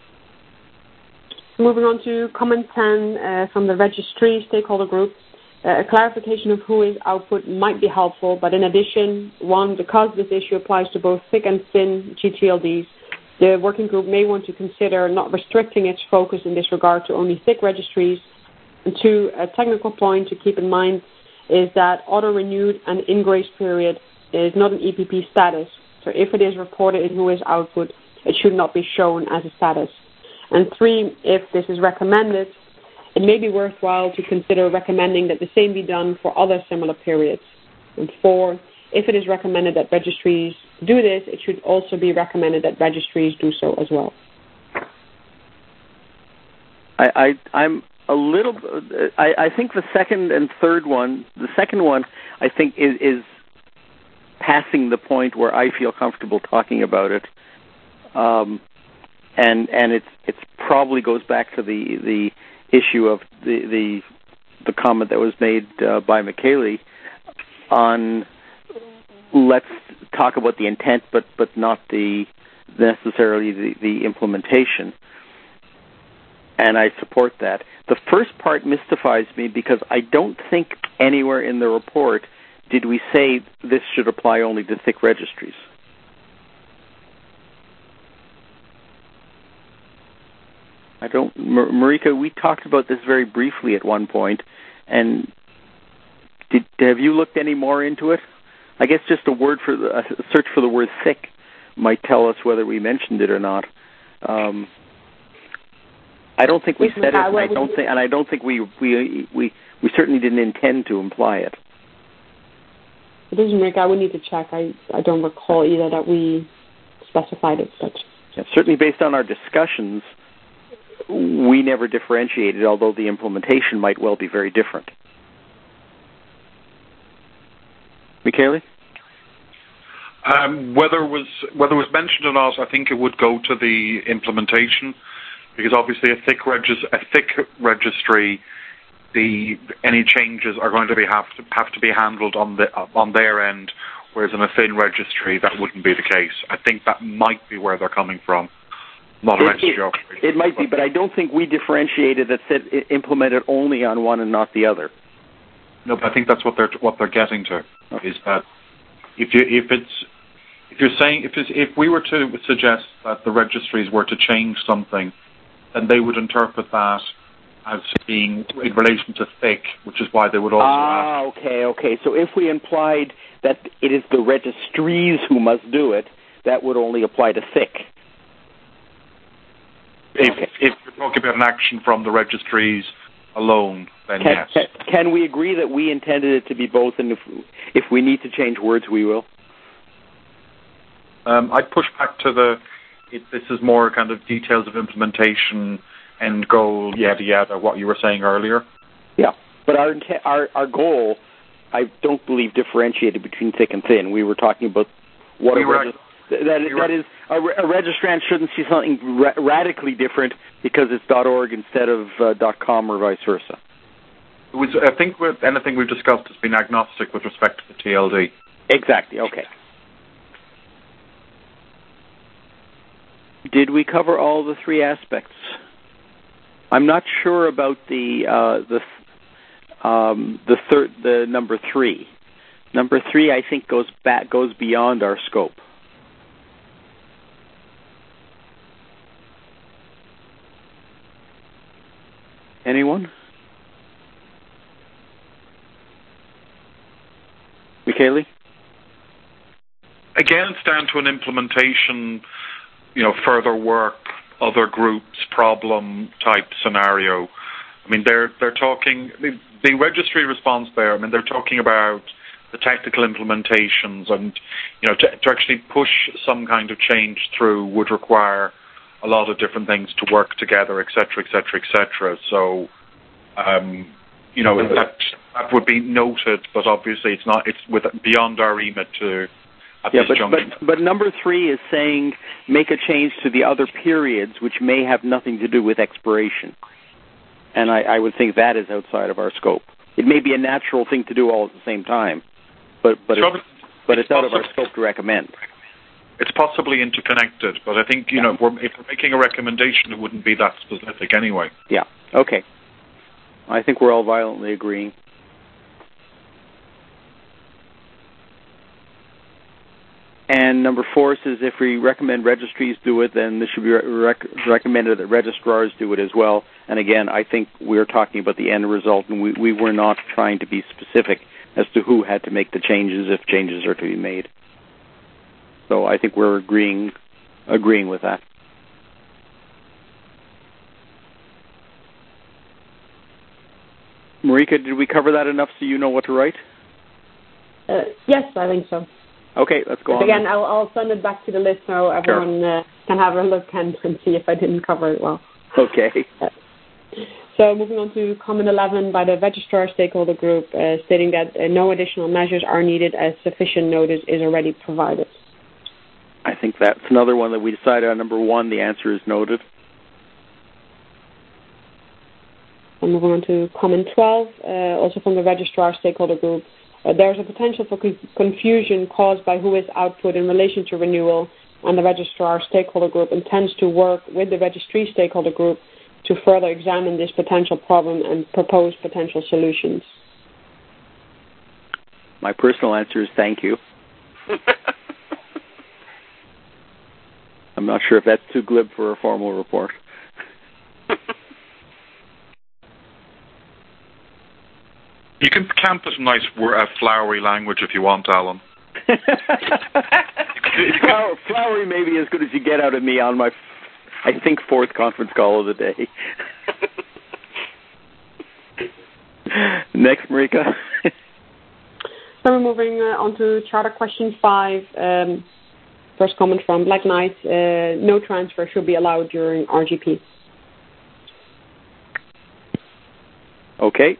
Moving on to comment ten uh, from the registry stakeholder group. Uh, a clarification of who is output might be helpful, but in addition, one, because this issue applies to both thick and thin G T L Ds, the working group may want to consider not restricting its focus in this regard to only thick registries. And two, a technical point to keep in mind is that auto-renewed and in-grace period is not an E P P status. So if it is reported in who is output, it should not be shown as a status. And three, if this is recommended, it may be worthwhile to consider recommending that the same be done for other similar periods. And four, if it is recommended that registries do this, it should also be recommended that registries do so as well. I, I, I'm a little, I, I think the second and third one, the second one, I think is, is passing the point where I feel comfortable talking about it. Um, and and it's it's probably goes back to the the issue of the the, the comment that was made uh, by McKaylee on let's talk about the intent, but but not the necessarily the, the implementation. And I support that. The first part mystifies me because I don't think anywhere in the report did we say this should apply only to thick registries. I don't, Mar- Marika, we talked about this very briefly at one point, and did, have you looked any more into it? I guess just a word for the, a search for the word thick might tell us whether we mentioned it or not. Um, I don't think we said it, and I don't think, and I don't think we we we we certainly didn't intend to imply it. It is, Marika. I would need to check. I I don't recall either that we specified it, but yeah, certainly based on our discussions, we never differentiated, although the implementation might well be very different. Michele? Um, whether it was whether it was mentioned or not, I think it would go to the implementation, because obviously a thick regis- a thick registry, the any changes are going to be have to have to be handled on the on their end, whereas in a thin registry that wouldn't be the case. I think that might be where they're coming from. Not a registry it, operation. It might be, but I don't think we differentiated that said it implemented only on one and not the other. No, but I think that's what they're what they're getting to is that if you if it's if you're saying if it's, if we were to suggest that the registries were to change something, then they would interpret that as being in relation to thick, which is why they would also ah, ask. okay, okay. So if we implied that it is the registries who must do it, that would only apply to thick. If, okay. if you're talking about an action from the registries alone, then can, yes. Can, can we agree that we intended it to be both, and if if we need to change words, we will? Um, I'd push back to the, it, this is more kind of details of implementation, end goal, yada yada, what you were saying earlier. Yeah, but our our our goal, I don't believe differentiated between thick and thin. We were talking about what we a were regist- That, that is, a, a registrant shouldn't see something ra- radically different because it's .org instead of uh, .com or vice versa. It was, I think with anything we've discussed has been agnostic with respect to the T L D. Exactly, okay. Did we cover all the three aspects? I'm not sure about the uh, the um, the third the number three. Number three, I think, goes back goes beyond our scope. Anyone? Michele? Again, it's down to an implementation, you know, further work, other groups, problem type scenario. I mean, they're they're talking the, the registry response there. I mean, they're talking about the technical implementations, and you know, to, to actually push some kind of change through would require a lot of different things to work together, et cetera, et cetera, et cetera. So, um, you know, that that would be noted, but obviously it's not. It's with beyond our remit to. At yeah, this but, but but number three is saying make a change to the other periods, which may have nothing to do with expiration, and I, I would think that is outside of our scope. It may be a natural thing to do all at the same time, but but so it's, but it's out of our scope to recommend. It's possibly interconnected, but I think you yeah. know if we're, if we're making a recommendation, it wouldn't be that specific anyway. Yeah. Okay. I think we're all violently agreeing. And number four says if we recommend registries do it, then this should be rec- recommended that registrars do it as well. And again, I think we're talking about the end result, and we, we were not trying to be specific as to who had to make the changes if changes are to be made. So I think we're agreeing agreeing with that. Marika, did we cover that enough so you know what to write? Uh, yes, I think so. Okay, let's go but on. Again, I'll, I'll send it back to the list so everyone sure. uh, can have a look and, and see if I didn't cover it well. Okay. Uh, so moving on to comment eleven by the registrar stakeholder group, uh, stating that uh, no additional measures are needed as sufficient notice is already provided. I think that's another one that we decided on. Number one, the answer is noted. And moving on to comment twelve, uh, also from the registrar stakeholder group. Uh, there is a potential for co- confusion caused by who is output in relation to renewal, and the registrar stakeholder group intends to work with the registry stakeholder group to further examine this potential problem and propose potential solutions. My personal answer is thank you. I'm not sure if that's too glib for a formal report. You can camp it in nice, uh, flowery language if you want, Alan. Flower, flowery may be as good as you get out of me on my, I think, fourth conference call of the day. Next, Marika. So we're moving uh, on to Charter Question five. Um, first comment from Black Knight. Uh, no transfer should be allowed during R G P. Okay.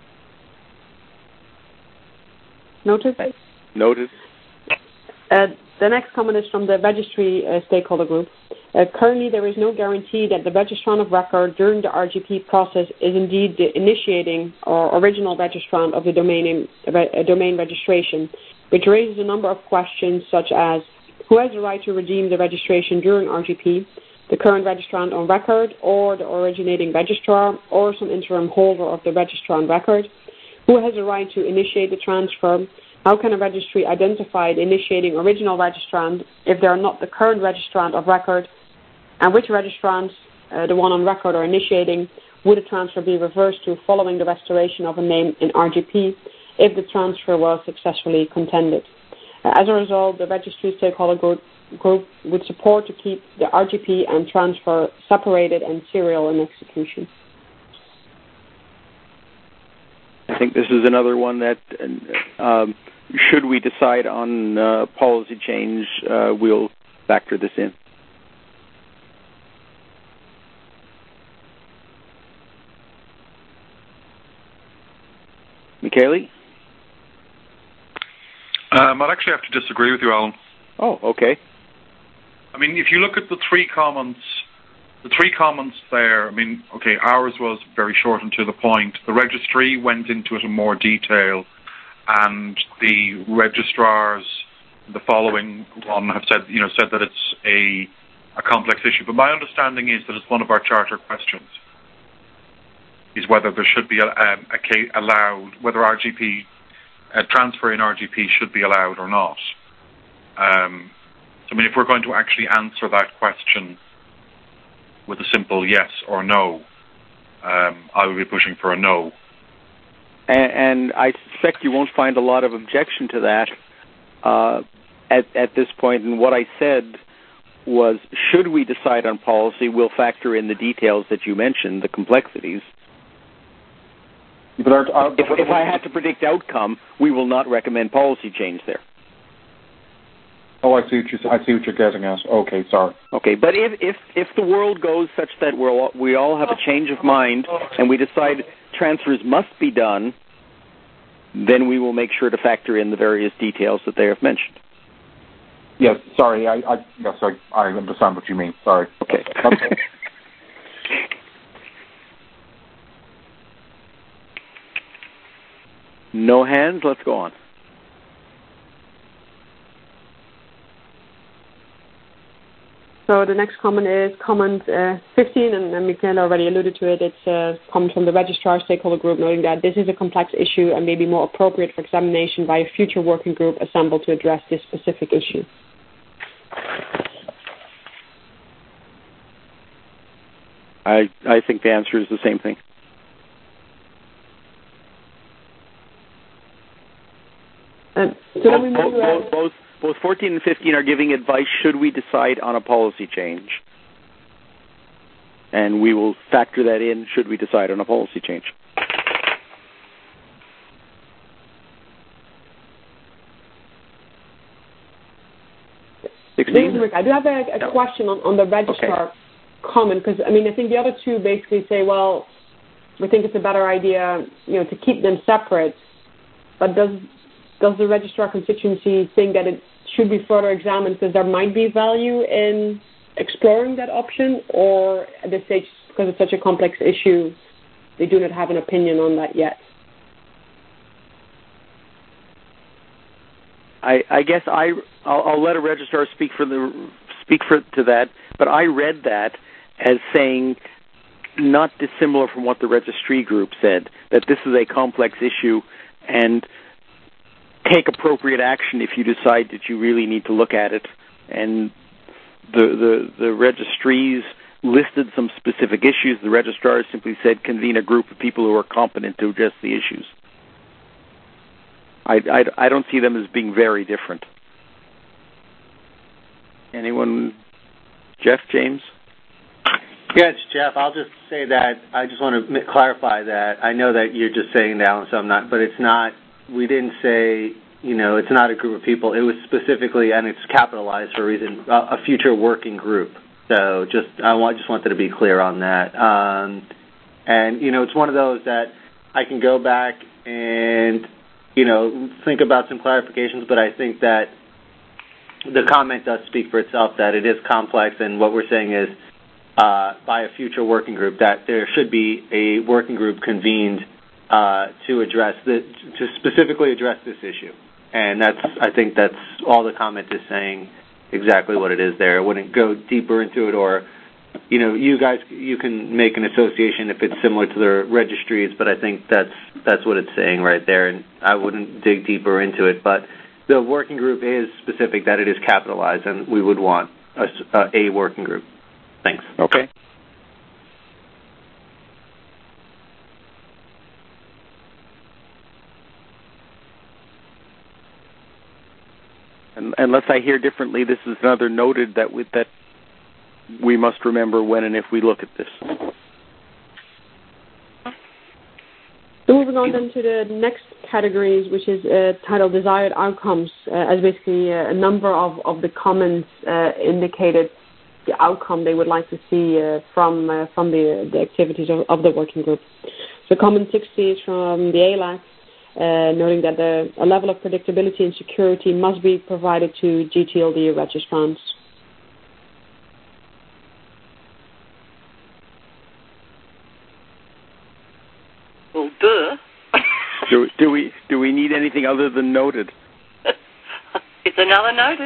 Noted? Noted. Uh, the next comment is from the registry uh, stakeholder group. Uh, currently, there is no guarantee that the registrant of record during the R G P process is indeed the initiating or original registrant of the domain, uh, domain registration, which raises a number of questions such as who has the right to redeem the registration during R G P, the current registrant on record or the originating registrar or some interim holder of the registrar on record. Who has a right to initiate the transfer? How can a registry identify the initiating original registrant if they are not the current registrant of record? And which registrants, uh, the one on record or initiating, would a transfer be reversed to following the restoration of a name in R G P if the transfer was successfully contended? Uh, as a result, the registry stakeholder group, group would support to keep the R G P and transfer separated and serial in execution. I think this is another one that, um, should we decide on uh, policy change, uh, we'll factor this in. Michele? Um, I'd actually have to disagree with you, Alan. Oh, okay. I mean, if you look at the three comments, the three comments there, I mean, okay, ours was very short and to the point. The registry went into it in more detail, and the registrars, the following one, have said, you know, said that it's a a complex issue. But my understanding is that it's one of our charter questions, is whether there should be a, a, a case allowed, whether R G P, a transfer in R G P should be allowed or not. Um, so, I mean, if we're going to actually answer that question with a simple yes or no, um, I would be pushing for a no. And, and I suspect you won't find a lot of objection to that uh, at, at this point. And what I said was, should we decide on policy, we'll factor in the details that you mentioned, the complexities. But our, our, if, if I had to predict outcome, we will not recommend policy change there. Oh, I see what you I see what you're getting at. Okay, sorry. Okay, but if if if the world goes such that we're all, we all have a change of mind and we decide transfers must be done, then we will make sure to factor in the various details that they have mentioned. Yes, sorry. I, I yes, I, I understand what you mean. Sorry. Okay. okay. No hands. Let's go on. So the next comment is comment uh, fifteen, and, and Michael already alluded to it. It's a comment from the registrar stakeholder group noting that this is a complex issue and may be more appropriate for examination by a future working group assembled to address this specific issue. I I think the answer is the same thing. Um, so both, then we move, both, uh, both, both, both fourteen and fifteen are giving advice should we decide on a policy change. And we will factor that in should we decide on a policy change. sixteen? I do have a, a no. question on, on the registrar okay. comment, because, I mean, I think the other two basically say, well, we think it's a better idea, you know, to keep them separate, but does does the registrar constituency think that it should be further examined because there might be value in exploring that option, or at this stage, because it's such a complex issue, they do not have an opinion on that yet? I, I guess I I'll, I'll let a registrar speak for the speak for to that, but I read that as saying not dissimilar from what the registry group said, that this is a complex issue and take appropriate action if you decide that you really need to look at it. And the the, the registries listed some specific issues. The registrars simply said convene a group of people who are competent to address the issues. I, I, I don't see them as being very different. Anyone? Jeff, James? Yes, Jeff. I'll just say that I just want to clarify that. I know that you're just saying that, Alan, so I'm not, but it's not, we didn't say, you know, it's not a group of people. It was specifically, and it's capitalized for a reason, a, a future working group. So just, I want, just wanted to be clear on that. Um, and, you know, it's one of those that I can go back and, you know, think about some clarifications, but I think that the comment does speak for itself, that it is complex, and what we're saying is uh, by a future working group, that there should be a working group convened uh, to address the, to specifically address this issue. And that's, I think that's all the comment is saying, exactly what it is there. I wouldn't go deeper into it, or, you know, you guys, you can make an association if it's similar to the registries, but I think that's that's what it's saying right there, and I wouldn't dig deeper into it. But the working group is specific that it is capitalized, and we would want a, uh, a working group. Thanks. Okay. And unless I hear differently, this is another noted that we, that we must remember when and if we look at this. So moving on then to the next categories, which is uh, titled Desired Outcomes, uh, as basically uh, a number of, of the comments uh, indicated the outcome they would like to see uh, from uh, from the, the activities of, of the working group. So comment sixty is from the A L A C, uh, noting that the, a level of predictability and security must be provided to G T L D registrants. Well, duh. do, do we do we need anything other than noted? It's another noted.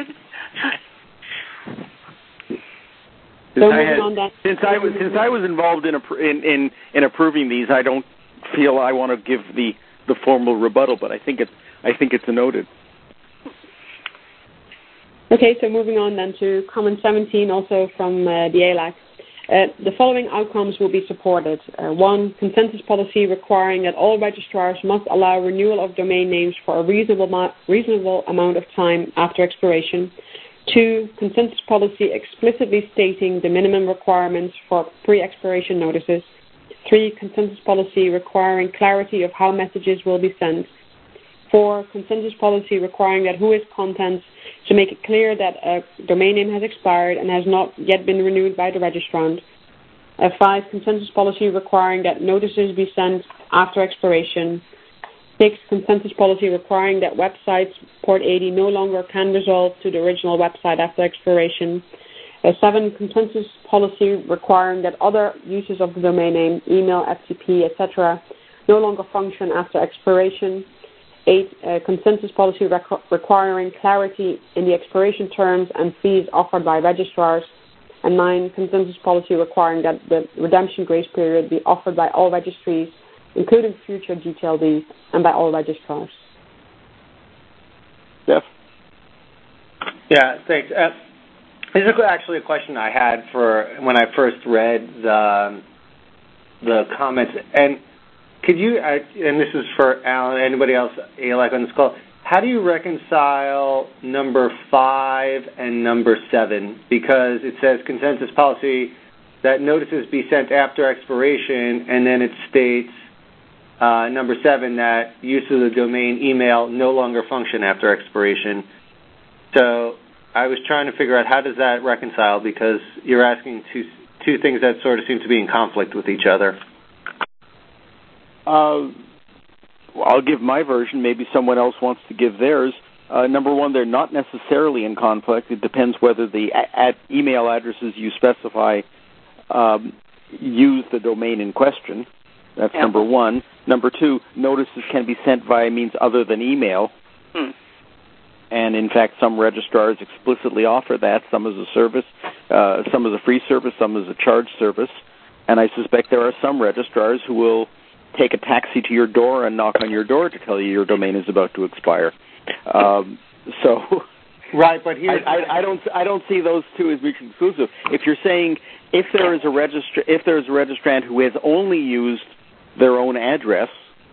So I moving had, on then. since I was since I was involved in, in in in approving these, I don't feel I want to give the, the formal rebuttal, but I think it's I think it's a noted. Okay, so moving on then to comment seventeen, also from uh, the A L A C. Uh, the following outcomes will be supported. Uh, one, consensus policy requiring that all registrars must allow renewal of domain names for a reasonable, ma- reasonable amount of time after expiration. Two, consensus policy explicitly stating the minimum requirements for pre-expiration notices. Three, consensus policy requiring clarity of how messages will be sent. Four, consensus policy requiring that who is contents to make it clear that a domain name has expired and has not yet been renewed by the registrant. Uh, five, consensus policy requiring that notices be sent after expiration. Six, consensus policy requiring that websites port eighty no longer can resolve to the original website after expiration. Uh, seven, consensus policy requiring that other uses of the domain name, email, F T P, et cetera, no longer function after expiration. Eight, uh, consensus policy rec- requiring clarity in the expiration terms and fees offered by registrars. And nine, consensus policy requiring that the redemption grace period be offered by all registries, including future G T L Ds, and by all registrars. Jeff? Yeah, thanks. Uh, this is actually a question I had for when I first read the, the comments. And could you, uh, and this is for Alan, anybody else like on this call, how do you reconcile number five and number seven? Because it says consensus policy that notices be sent after expiration, and then it states uh, number seven that use of the domain email no longer function after expiration. So I was trying to figure out how does that reconcile, because you're asking two two things that sort of seem to be in conflict with each other. Uh, well, I'll give my version. Maybe someone else wants to give theirs. Uh, number one, they're not necessarily in conflict. It depends whether the a- at email addresses you specify um, use the domain in question. That's yeah. number one. Number two, notices can be sent via means other than email. Hmm. And, in fact, some registrars explicitly offer that, some as a service, uh, some as a free service, some as a charge service. And I suspect there are some registrars who will take a taxi to your door and knock on your door to tell you your domain is about to expire. Um, so, right, but here I, I, I don't I don't see those two as mutually exclusive. If you're saying if there is a registrar if there is a registrant who has only used their own address,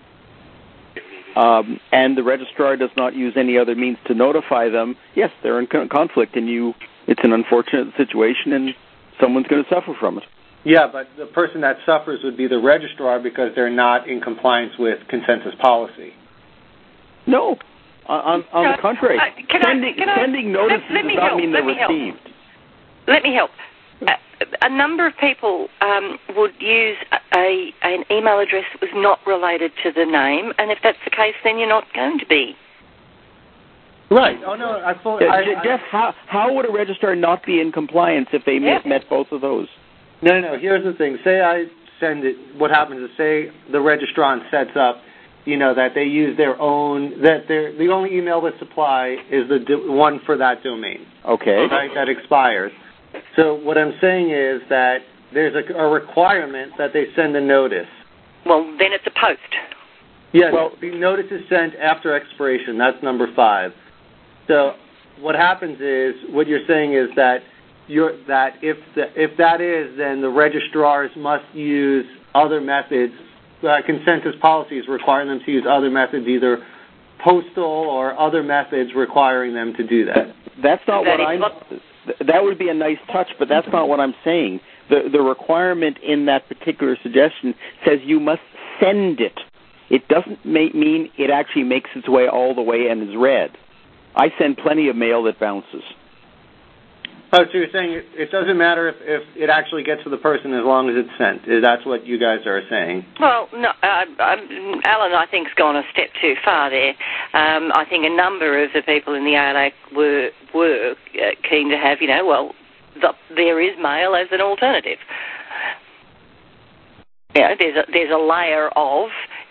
um, and the registrar does not use any other means to notify them, yes, they're in conflict, and you it's an unfortunate situation, and someone's going to suffer from it. Yeah, but the person that suffers would be the registrar because they're not in compliance with consensus policy. No. On, on no, the contrary, uh, can sending, I, can I, sending notices let, let does not help, mean they're let received. Help. Let me help. Uh, a number of people um, would use a, an email address that was not related to the name, and if that's the case, then you're not going to be. Right. Oh, no, I thought... Uh, I, Jeff, I, how, how would a registrar not be in compliance if they yeah. met, met both of those? No, no, no. Here's the thing. Say I send it... What happens is, say the registrant sets up, you know, that they use their own... That the only email that supply is the do, one for that domain. Okay. Right, that expires. So what I'm saying is that there's a, a requirement that they send a notice. Well, then it's a post. Yes, well, the notice is sent after expiration. That's number five. So what happens is, what you're saying is that you're, that if the, if that is, then the registrars must use other methods. Uh, consensus policies require them to use other methods, either postal or other methods requiring them to do that. That's not that what I'm... That would be a nice touch, but that's not what I'm saying. The the requirement in that particular suggestion says you must send it. It doesn't make, mean it actually makes its way all the way and is read. I send plenty of mail that bounces. Oh, so you're saying it, it doesn't matter if, if it actually gets to the person as long as it's sent. That's what you guys are saying. Well, no, uh, um, Alan, I think, has gone a step too far there. Um, I think a number of the people in the A L A C were, were uh, keen to have, you know, well, the, there is mail as an alternative. You know, there's a, there's a layer of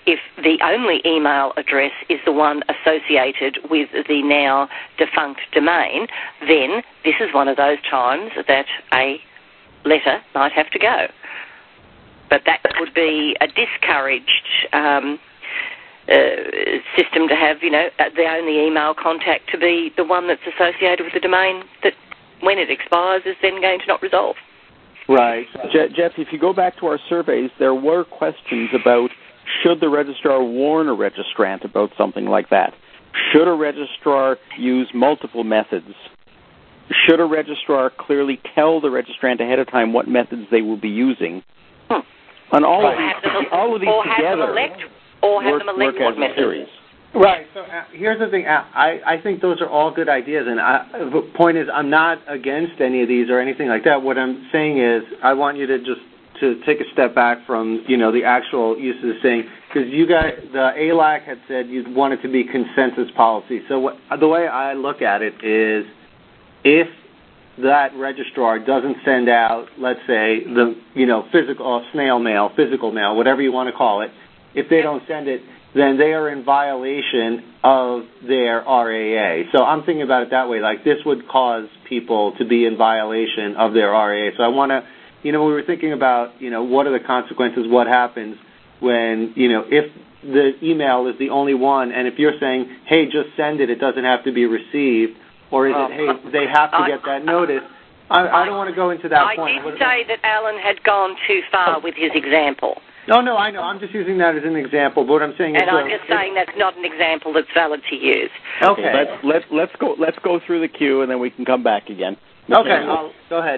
if the only email address is the one associated with the now defunct domain, then this is one of those times that a letter might have to go. But that would be a discouraged um, uh, system to have, you know, the only email contact to be the one that's associated with the domain that, when it expires, is then going to not resolve. Right. Je- Jeff, if you go back to our surveys, there were questions about should the registrar warn a registrant about something like that? Should a registrar use multiple methods? Should a registrar clearly tell the registrant ahead of time what methods they will be using? Hmm. And all, of these, them, all of these or together have them elect, or have work, them elect work what as methods. a series. Right. So uh, here's the thing. I, I think those are all good ideas, and I, the point is, I'm not against any of these or anything like that. What I'm saying is, I want you to just to take a step back from, you know, the actual use of the saying, because you guys, the A L A C had said you want it to be consensus policy. So what, the way I look at it is, if that registrar doesn't send out, let's say, the, you know, physical, or snail mail, physical mail, whatever you want to call it, if they don't send it, then they are in violation of their R A A. So I'm thinking about it that way. Like, this would cause people to be in violation of their R A A. So I want to, you know, we were thinking about, you know, what are the consequences, what happens when, you know, if the email is the only one, and if you're saying, hey, just send it, it doesn't have to be received, or is um, it, hey, they have to I, get that notice? I, I don't want to go into that I point. I did say that Alan had gone too far with his example. No, no, I know. I'm just using that as an example. But what I'm saying is, and I'm just saying that's not an example that's valid to use. Okay, okay. let's let's let's go let's go through the queue and then we can come back again. Okay, I'll, go ahead.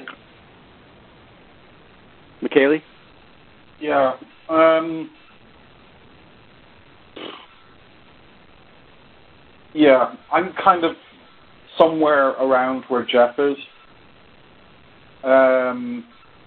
McKaylee? Yeah. Um, yeah, I'm kind of somewhere around where Jeff is. Um,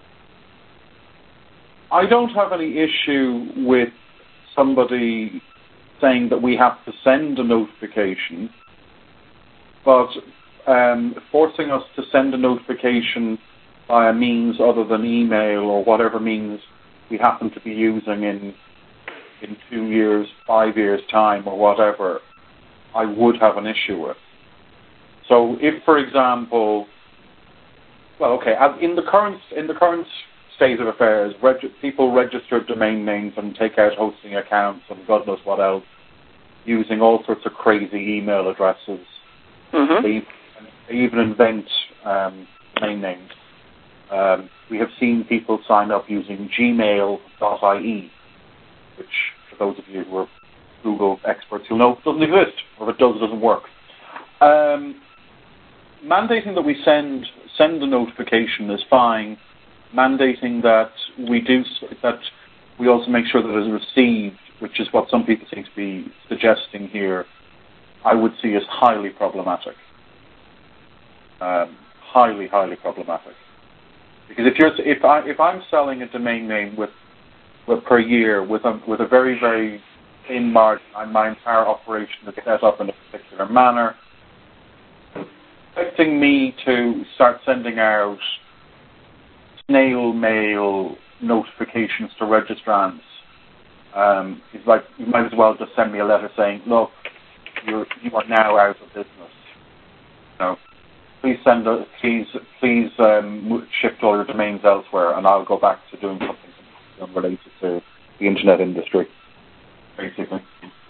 I don't have any issue with somebody saying that we have to send a notification, but um, forcing us to send a notification by a means other than email or whatever means we happen to be using in in two years, five years' time or whatever, I would have an issue with. So if, for example, well, okay, in the current in the current state of affairs, reg- people register domain names and take out hosting accounts and God knows what else, using all sorts of crazy email addresses. Mm-hmm. They, they even invent um, domain names. Um, we have seen people sign up using gmail dot I E, which, for those of you who are Google experts, you'll know doesn't exist, or if it does, it doesn't work. Um, mandating that we send send a notification is fine. Mandating that we do that, we also make sure that it is received, which is what some people seem to be suggesting here, I would see as highly problematic. Um, highly, highly problematic. Because if you're if I if I'm selling a domain name with, with per year with a with a very very thin margin, and my entire operation is set up in a particular manner, expecting me to start sending out snail mail notifications to registrants um, is like, you might as well just send me a letter saying, look, you're, you are now out of business. You know, please send a, please please um, shift all your domains elsewhere, and I'll go back to doing something related to the internet industry, basically.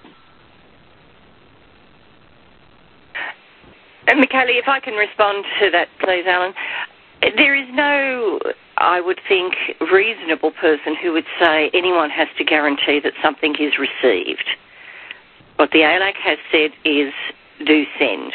And Michaeli, if I can respond to that, please, Alan. There is no, I would think, reasonable person who would say anyone has to guarantee that something is received. What the A L A C has said is do send.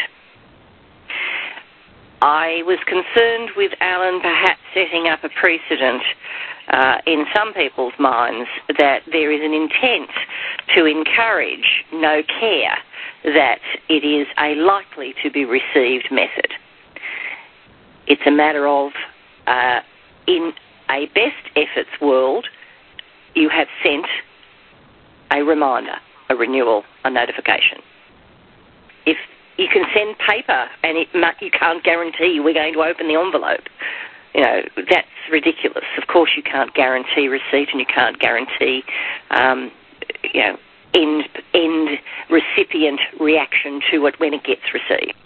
I was concerned with Alan perhaps setting up a precedent uh, in some people's minds that there is an intent to encourage no care, that it is a likely to be received method. It's a matter of, uh, in a best efforts world, you have sent a reminder, a renewal, a notification. If you can send paper and it, you can't guarantee we're going to open the envelope, you know, that's ridiculous. Of course you can't guarantee receipt and you can't guarantee um, you know, end end recipient reaction to it when it gets received.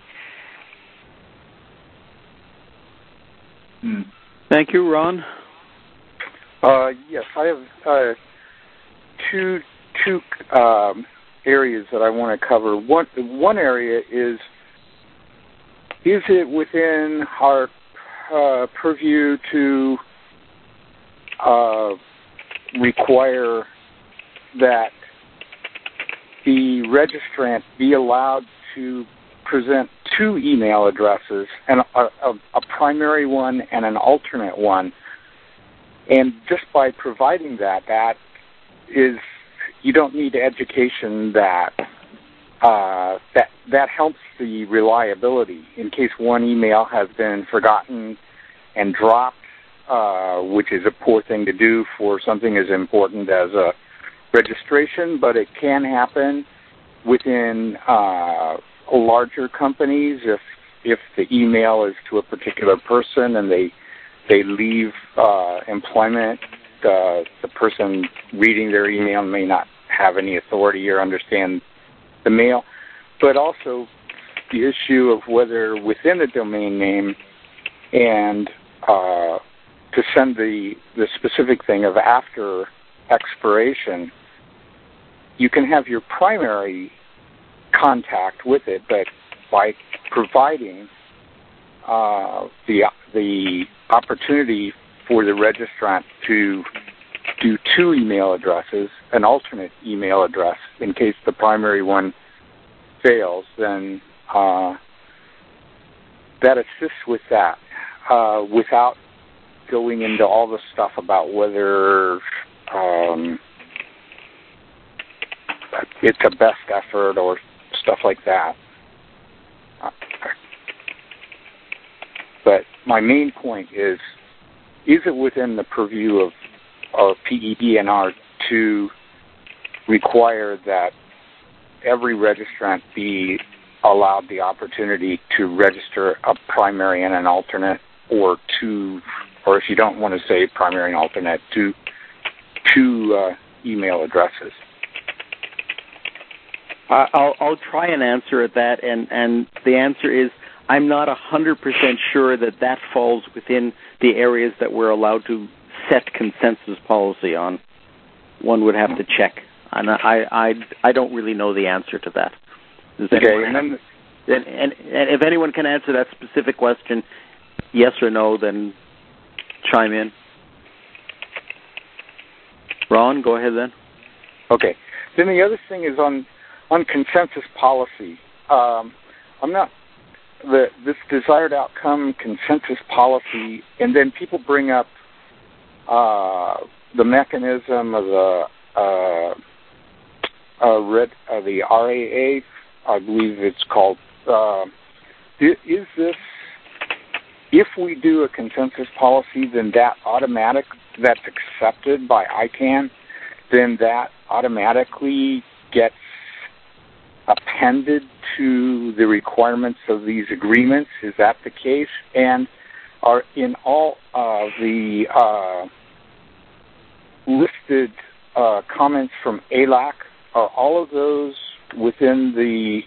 Hmm. Thank you, Ron. Uh, yes, I have uh, two two um, areas that I want to cover. One one area is is it within our uh, purview to uh, require that the registrant be allowed to present two email addresses, and a, a, a primary one and an alternate one. And just by providing that, that is, you don't need education that uh, that that helps the reliability in case one email has been forgotten and dropped, uh, which is a poor thing to do for something as important as a registration, but it can happen within uh, larger companies if if the email is to a particular person and they they leave uh, employment, uh, the person reading their email may not have any authority or understand the mail, but also the issue of whether within the domain name and uh, to send the the specific thing of after expiration, you can have your primary contact with it, but by providing uh, the the opportunity for the registrant to do two email addresses, an alternate email address in case the primary one fails, then uh, that assists with that uh, without going into all the stuff about whether um, it's a best effort or stuff like that. But my main point is, is it within the purview of, of P E D N R to require that every registrant be allowed the opportunity to register a primary and an alternate, or two, or if you don't want to say primary and alternate, two, two uh, email addresses? I'll, I'll try and answer at that, and, and the answer is I'm not one hundred percent sure that that falls within the areas that we're allowed to set consensus policy on. One would have to check, and I I, I don't really know the answer to that. Does okay, anyone, and, then, and, and, and if anyone can answer that specific question, yes or no, then chime in. Ron, go ahead then. Okay. Then the other thing is on on consensus policy. Um, I'm not the this desired outcome consensus policy, and then people bring up uh, the mechanism of the uh, uh, red, uh, the R A A, I believe it's called. Uh, is this, if we do a consensus policy, then that automatic that's accepted by I CANN, then that automatically gets appended to the requirements of these agreements? Is that the case? And are in all of the uh, listed uh, comments from A L A C, are all of those within the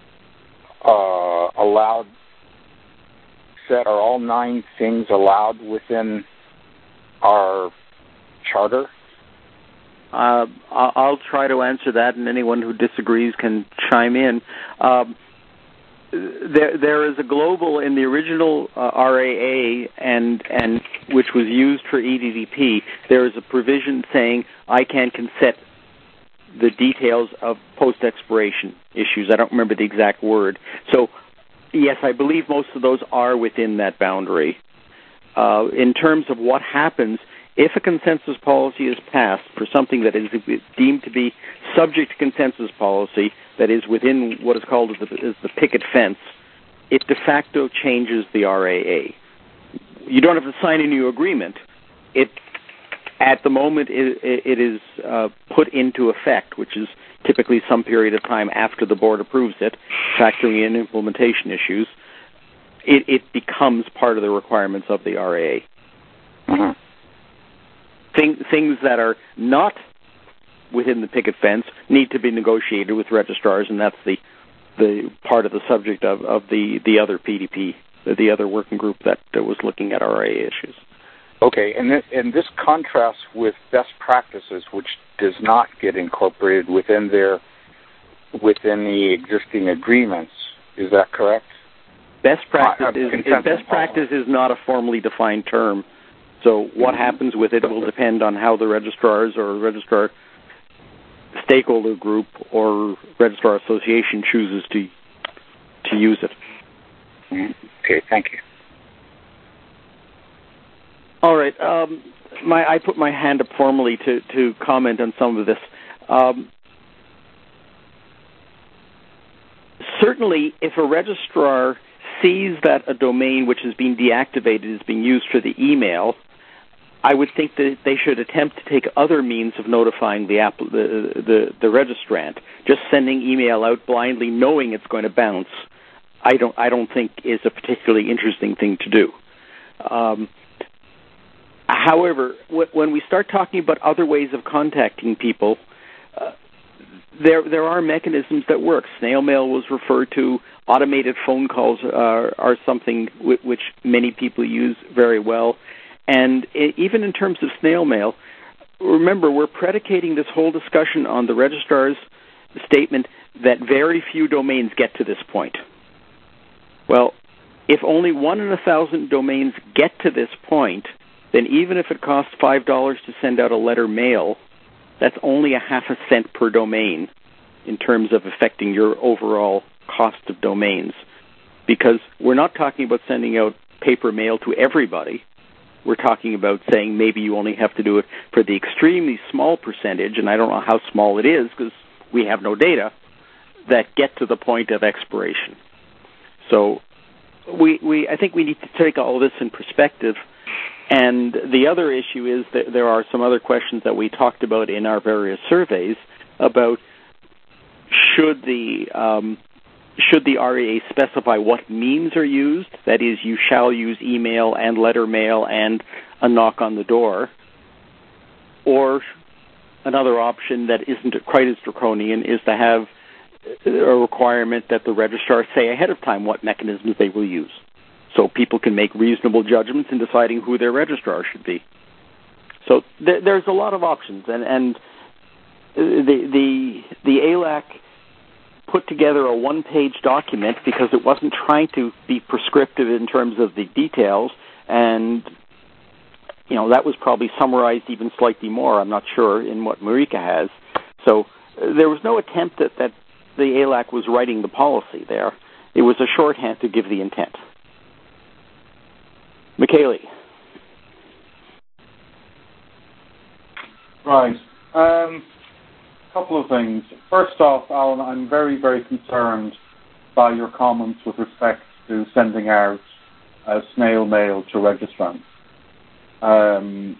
uh, allowed set? Are all nine things allowed within our charter? Uh, I'll try to answer that, and anyone who disagrees can chime in. Um, there, there is a global in the original uh, R A A, and and which was used for E D D P. There is a provision saying I can consent the details of post-expiration issues. I don't remember the exact word. So, yes, I believe most of those are within that boundary. Uh, in terms of what happens, if a consensus policy is passed for something that is deemed to be subject to consensus policy, that is within what is called as the, as the picket fence, it de facto changes the R A A. You don't have to sign a new agreement. It, at the moment, it, it is uh, put into effect, which is typically some period of time after the board approves it, factoring in implementation issues. It, it becomes part of the requirements of the R A A. Mm-hmm. Thing, things that are not within the picket fence need to be negotiated with registrars, and that's the the part of the subject of, of the, the other P D P, the other working group that uh, was looking at R I A issues. Okay, and this, and this contrasts with best practices, which does not get incorporated within their within the existing agreements. Is that correct? Best practice uh, is, is best practice is not a formally defined term. So what happens with it will depend on how the registrars or registrar stakeholder group or registrar association chooses to to use it. Okay, thank you. All right, um, my I put my hand up formally to, to comment on some of this. Um, certainly, if a registrar sees that a domain which has been deactivated is being used for the email, I would think that they should attempt to take other means of notifying the, app, the, the, the registrant. Just sending email out blindly, knowing it's going to bounce, I don't I don't think is a particularly interesting thing to do. Um, however, w- when we start talking about other ways of contacting people, uh, there there are mechanisms that work. Snail mail was referred to. Automated phone calls are, are something w- which many people use very well. And even in terms of snail mail, remember, we're predicating this whole discussion on the registrar's statement that very few domains get to this point. Well, if only one in a thousand domains get to this point, then even if it costs five dollars to send out a letter mail, that's only a half a cent per domain in terms of affecting your overall cost of domains. Because we're not talking about sending out paper mail to everybody. We're talking about saying maybe you only have to do it for the extremely small percentage, and I don't know how small it is because we have no data, that get to the point of expiration. So we, we I think we need to take all this in perspective. And the other issue is that there are some other questions that we talked about in our various surveys about should the um, should the R E A specify what means are used, that is, you shall use email and letter mail and a knock on the door, or another option that isn't quite as draconian is to have a requirement that the registrar say ahead of time what mechanisms they will use, so people can make reasonable judgments in deciding who their registrar should be. So th- there's a lot of options, and, and the the the A L A C put together a one-page document because it wasn't trying to be prescriptive in terms of the details, and you know that was probably summarized even slightly more, I'm not sure, in what Marika has. So uh, there was no attempt that, that the A L A C was writing the policy there. It was a shorthand to give the intent. Michaeli. Right. Um... Couple of things. First off, Alan, I'm very, very concerned by your comments with respect to sending out uh, snail mail to registrants. Um,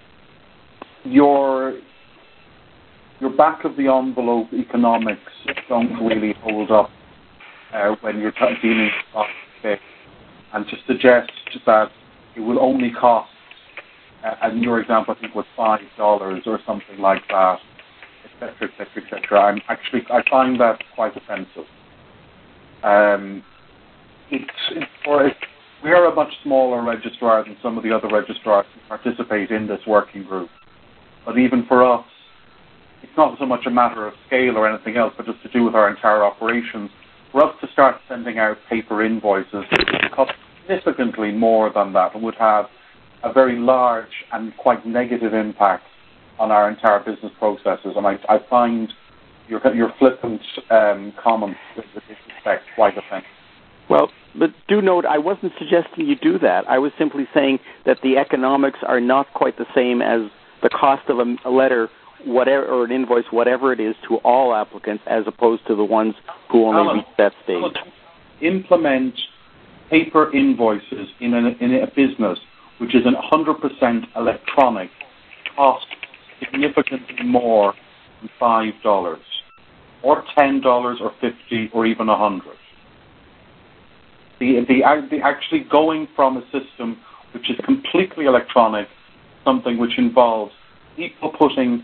your your back of the envelope economics don't really hold up uh, when you're t- dealing with it, and to suggest that it will only cost, uh, and your example I think was five dollars or something like that, et cetera, et cetera, et cetera. I'm actually, I find that quite offensive. Um, it's, it's for, we are a much smaller registrar than some of the other registrars who participate in this working group. But even for us, it's not so much a matter of scale or anything else, but just to do with our entire operations. For us to start sending out paper invoices would cost significantly more than that and would have a very large and quite negative impact on our entire business processes, and I, I find your your flippant um, comments with this respect quite offensive. Well, but do note, I wasn't suggesting you do that. I was simply saying that the economics are not quite the same as the cost of a, a letter, whatever, or an invoice, whatever it is, to all applicants, as opposed to the ones who only Alan, reach that stage. Implement paper invoices in a, in a business which is one hundred percent electronic cost significantly more than five dollars, or ten dollars, or fifty, or even a hundred. The, the the actually going from a system which is completely electronic, something which involves people putting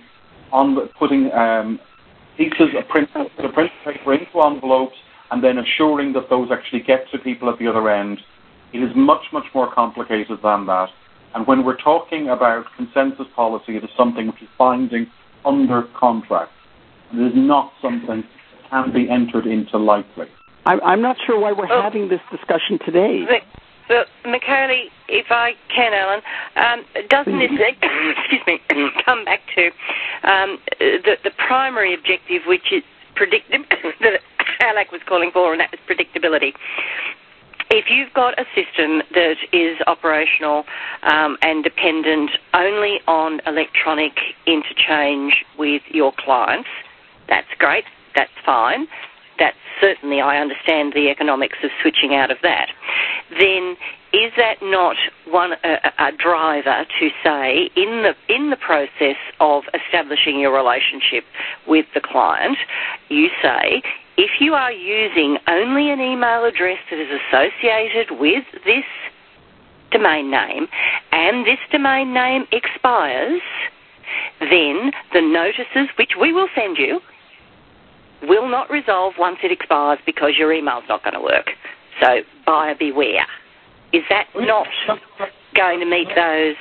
on the, putting um, pieces of print, the print paper into envelopes and then assuring that those actually get to people at the other end. It is much, much more complicated than that. And when we're talking about consensus policy, it is something which is binding under contract. And it is not something that can be entered into lightly. I'm, I'm not sure why we're oh. having this discussion today. But, but Michele, if I can, Alan, um, doesn't it, excuse me, come back to um, the, the primary objective, which is predictability, that ALAC was calling for, and that was predictability. If you've got a system that is operational um, and dependent only on electronic interchange with your clients, that's great, that's fine. That's certainly, I understand the economics of switching out of that. Then is that not one a, a driver to say in the in the process of establishing your relationship with the client, you say, if you are using only an email address that is associated with this domain name and this domain name expires, then the notices, which we will send you, will not resolve once it expires because your email's not going to work. So buyer beware. Is that not going to meet those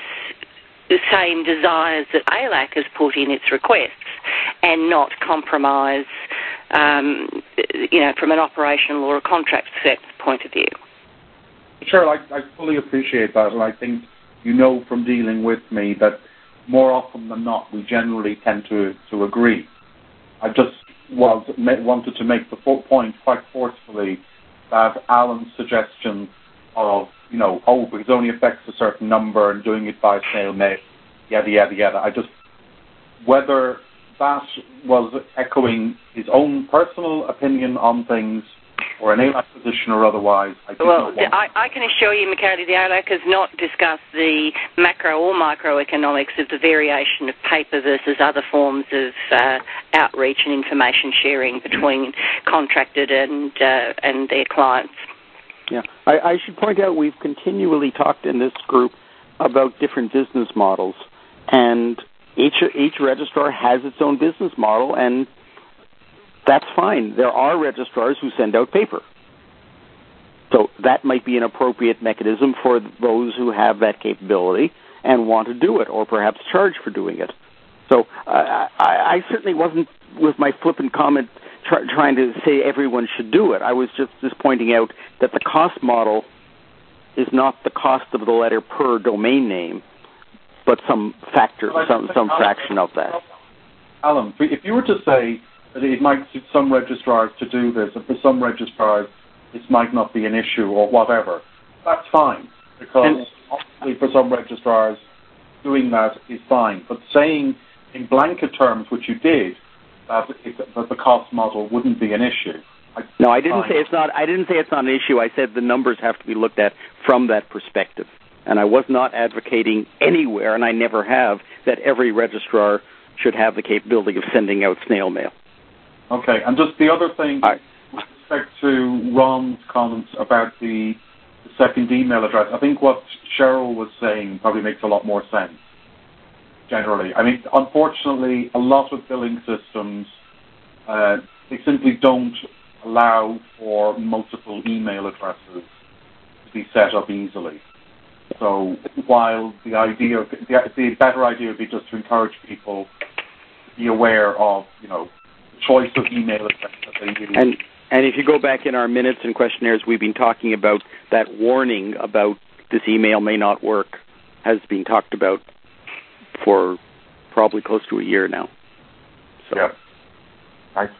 same desires that ALAC has put in its requests and not compromise, um, you know, from an operational or a contract point of view? Sure, I, I fully appreciate that, and I think you know from dealing with me that more often than not we generally tend to, to agree. I just was wanted to make the point quite forcefully that Alan's suggestion of, you know, oh, because it only affects a certain number and doing it by snail mail, yada, yada, yada. I just, whether that was echoing his own personal opinion on things or an ALAC position or otherwise, I think Well, I, I can assure you, Michele, the ALAC has not discussed the macro or microeconomics of the variation of paper versus other forms of uh, outreach and information sharing between contracted and uh, and their clients. Yeah, I, I should point out we've continually talked in this group about different business models, and each each registrar has its own business model, and that's fine. There are registrars who send out paper. So that might be an appropriate mechanism for those who have that capability and want to do it, or perhaps charge for doing it. So uh, I, I certainly wasn't, with my flippant comment, try, trying to say everyone should do it. I was just, just pointing out that the cost model is not the cost of the letter per domain name, but some factor, some, some fraction of that. Alan, if you were to say that it might suit some registrars to do this, and for some registrars this might not be an issue or whatever, that's fine, because and, obviously for some registrars doing that is fine. But saying in blanket terms, which you did, that, it, that the cost model wouldn't be an issue. I, no, I didn't fine. say it's not. I didn't say it's not an issue. I said the numbers have to be looked at from that perspective, and I was not advocating anywhere, and I never have, that every registrar should have the capability of sending out snail mail. Okay, and just the other thing, right. with respect to Ron's comments about the, the second email address, I think what Cheryl was saying probably makes a lot more sense, generally. I mean, unfortunately, a lot of billing systems, uh, they simply don't allow for multiple email addresses to be set up easily. So while the idea, the, the better idea would be just to encourage people to be aware of, you know, choice of email address that they use. And, and if you go back in our minutes and questionnaires, we've been talking about that warning about this email may not work, has been talked about for probably close to a year now. So. Yeah. Thanks.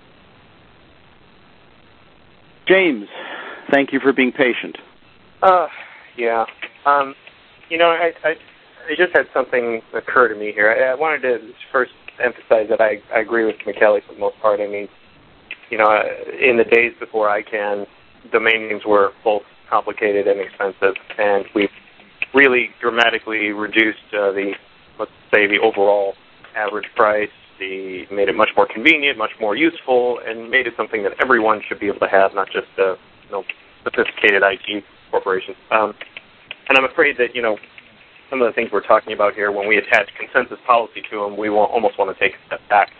James, thank you for being patient. Uh, yeah. Um, you know, I, I, I just had something occur to me here. I, I wanted to first emphasize that I, I agree with Michele for the most part. I mean, you know, in the days before I CAN, domain names were both complicated and expensive, and we've really dramatically reduced uh, the, let's say, the overall average price. The made it much more convenient, much more useful, and made it something that everyone should be able to have, not just uh, you know, sophisticated I T corporations. Um, and I'm afraid that, you know, some of the things we're talking about here, when we attach consensus policy to them, we will almost want to take a step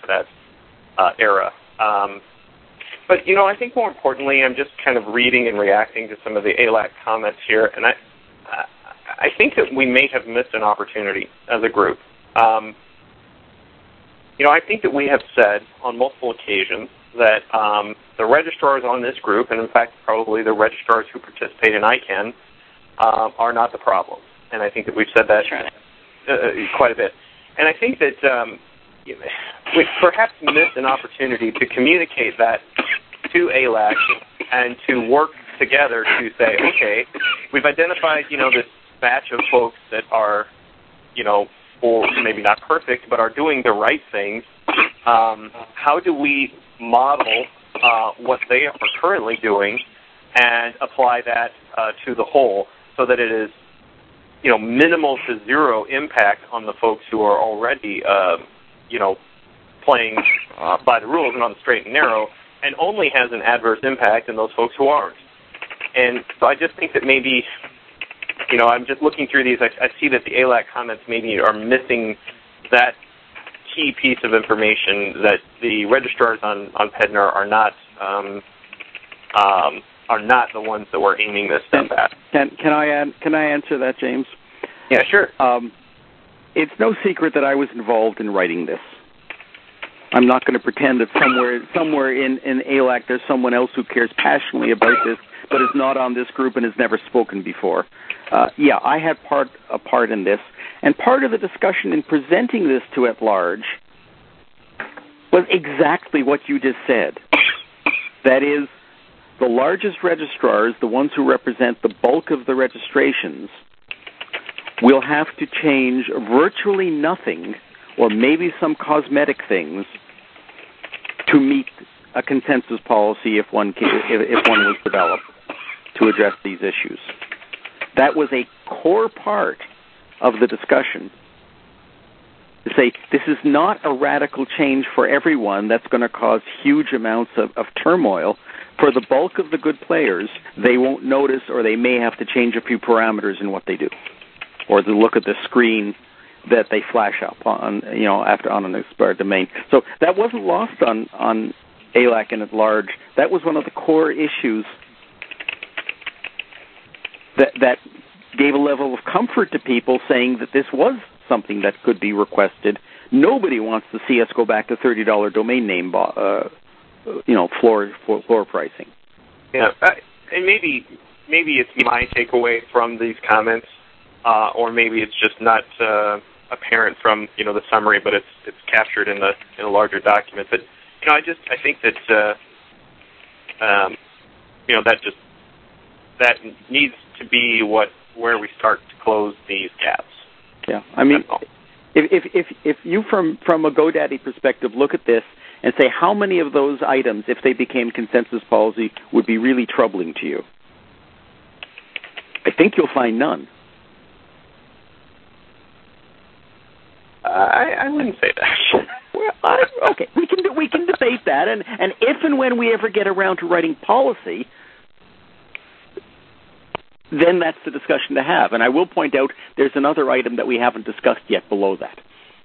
for that uh, era. Um, but, you know, I think more importantly, I'm just kind of reading and reacting to some of the A L A C comments here, and I, I think that we may have missed an opportunity as a group. Um, you know, I think that we have said on multiple occasions that um, the registrars on this group, and in fact probably the registrars who participate in I C A N, um, are not the problem. And I think that we've said that uh, quite a bit. And I think that um, we perhaps missed an opportunity to communicate that to A L A C and to work together to say, okay, we've identified, you know, this batch of folks that are, you know, or maybe not perfect, but are doing the right things. Um, how do we model uh, what they are currently doing and apply that uh, to the whole so that it is, you know, minimal to zero impact on the folks who are already, uh, you know, playing uh, by the rules and on the straight and narrow, and only has an adverse impact on those folks who aren't. And so I just think that maybe, you know, I'm just looking through these. I, I see that the A L A C comments maybe are missing that key piece of information that the registrars on, on P E D N R are not um, um, are not the ones that we're aiming this stuff at. Can can I add, can I answer that, James? Yeah, sure. Um, it's no secret that I was involved in writing this. I'm not going to pretend that somewhere somewhere in, in A L A C there's someone else who cares passionately about this, but is not on this group and has never spoken before. Uh, yeah, I had part a part in this, and part of the discussion in presenting this to at large was exactly what you just said. That is, the largest registrars, the ones who represent the bulk of the registrations, will have to change virtually nothing, or maybe some cosmetic things, to meet a consensus policy if one if, if one was developed to address these issues. That was a core part of the discussion. To say, this is not a radical change for everyone that's going to cause huge amounts of, of turmoil. For the bulk of the good players, they won't notice, or they may have to change a few parameters in what they do, or to look at the screen that they flash up on, you know, after on an expired domain. So that wasn't lost on, on A L A C and at large. That was one of the core issues that that gave a level of comfort to people, saying that this was something that could be requested. Nobody wants to see us go back to thirty dollars domain name, uh, you know, floor, floor floor pricing. Yeah, uh, and maybe maybe it's my takeaway from these comments, uh, or maybe it's just not uh, apparent from, you know, the summary, but it's it's captured in the in a larger document. But you know, I just I think that uh, um, you know that just that needs to be what where we start to close these gaps. Yeah, I mean, if if if, if you from from a GoDaddy perspective look at this and say how many of those items, if they became consensus policy, would be really troubling to you, I think you'll find none. I, I wouldn't say that. Well, I, okay, we can we can debate that, and, and if and when we ever get around to writing policy, then that's the discussion to have. And I will point out there's another item that we haven't discussed yet below that.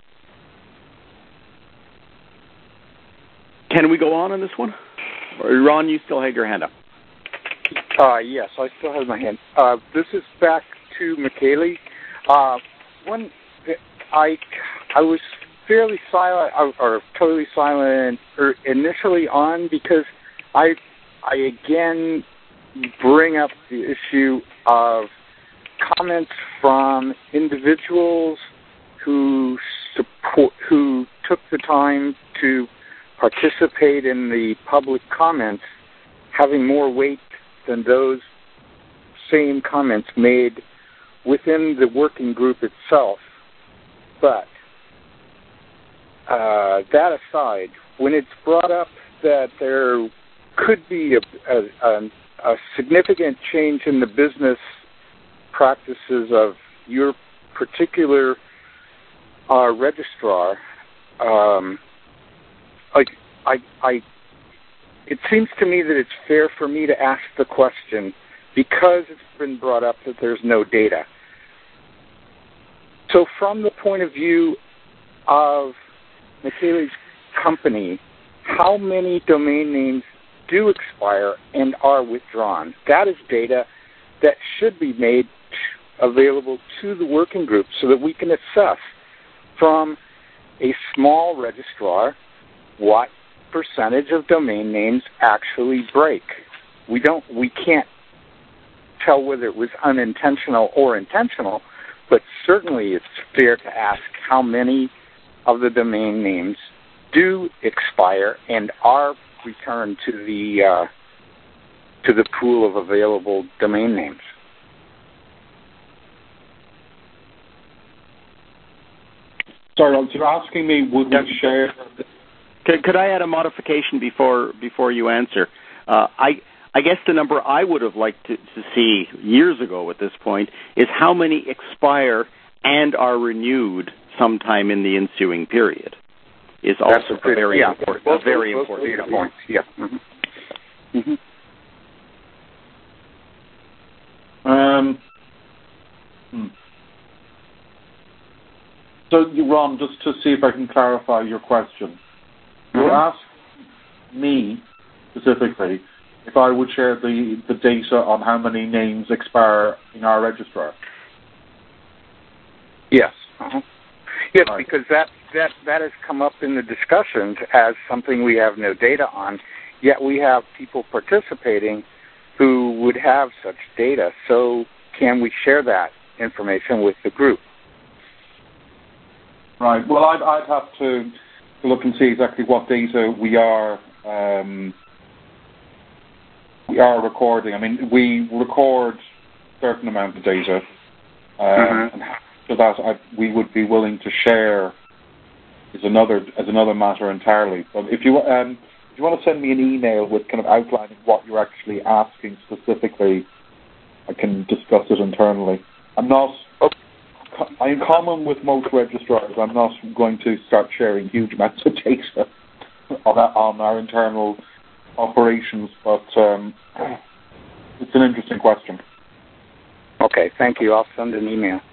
Can we go on on this one? Or Ron, you still have your hand up. Uh, yes, I still have my hand. Uh, this is back to Michele. Uh, one, I, I was fairly silent, or totally silent, or initially on because I, I again bring up the issue of comments from individuals who support, who took the time to participate in the public comments, having more weight than those same comments made within the working group itself. But uh, that aside, when it's brought up that there could be a, a, a significant change in the business practices of your particular uh, registrar, um, I, I, I, it seems to me that it's fair for me to ask the question because it's been brought up that there's no data. So from the point of view of Michele's company how many domain names do expire and are withdrawn. That is data that should be made available to the working group so that we can assess from a small registrar what percentage of domain names actually break. We don't, we can't tell whether it was unintentional or intentional, but certainly it's fair to ask how many of the domain names do expire and are returned to the uh, to the pool of available domain names. Sorry, so you're asking me, would we share? Could, could I add a modification before before you answer? Uh, I I guess the number I would have liked to, to see years ago at this point is how many expire and are renewed sometime in the ensuing period. Is also That's a, pretty, very yeah, important. Both, a very both, important both points. Yeah. Mm-hmm. Mm-hmm. Um, hmm. So, Ron, just to see if I can clarify your question. You're Mm-hmm. asking me specifically if I would share the, the data on how many names expire in our registrar. Yes. Uh-huh. Yes, right. because that, that, that has come up in the discussions as something we have no data on, yet we have people participating who would have such data. So can we share that information with the group? Right. Well, I'd, I'd have to look and see exactly what data we are um, we are recording. I mean, we record a certain amount of data, um, mm-hmm. and so that I, we would be willing to share is another is another matter entirely. But if you um, if you want to send me an email with kind of outlining what you're actually asking specifically, I can discuss it internally. I'm not. In common with most registrars, I'm not going to start sharing huge amounts of data on our, on our internal operations, but um, it's an interesting question. Okay, thank you. I'll send an email.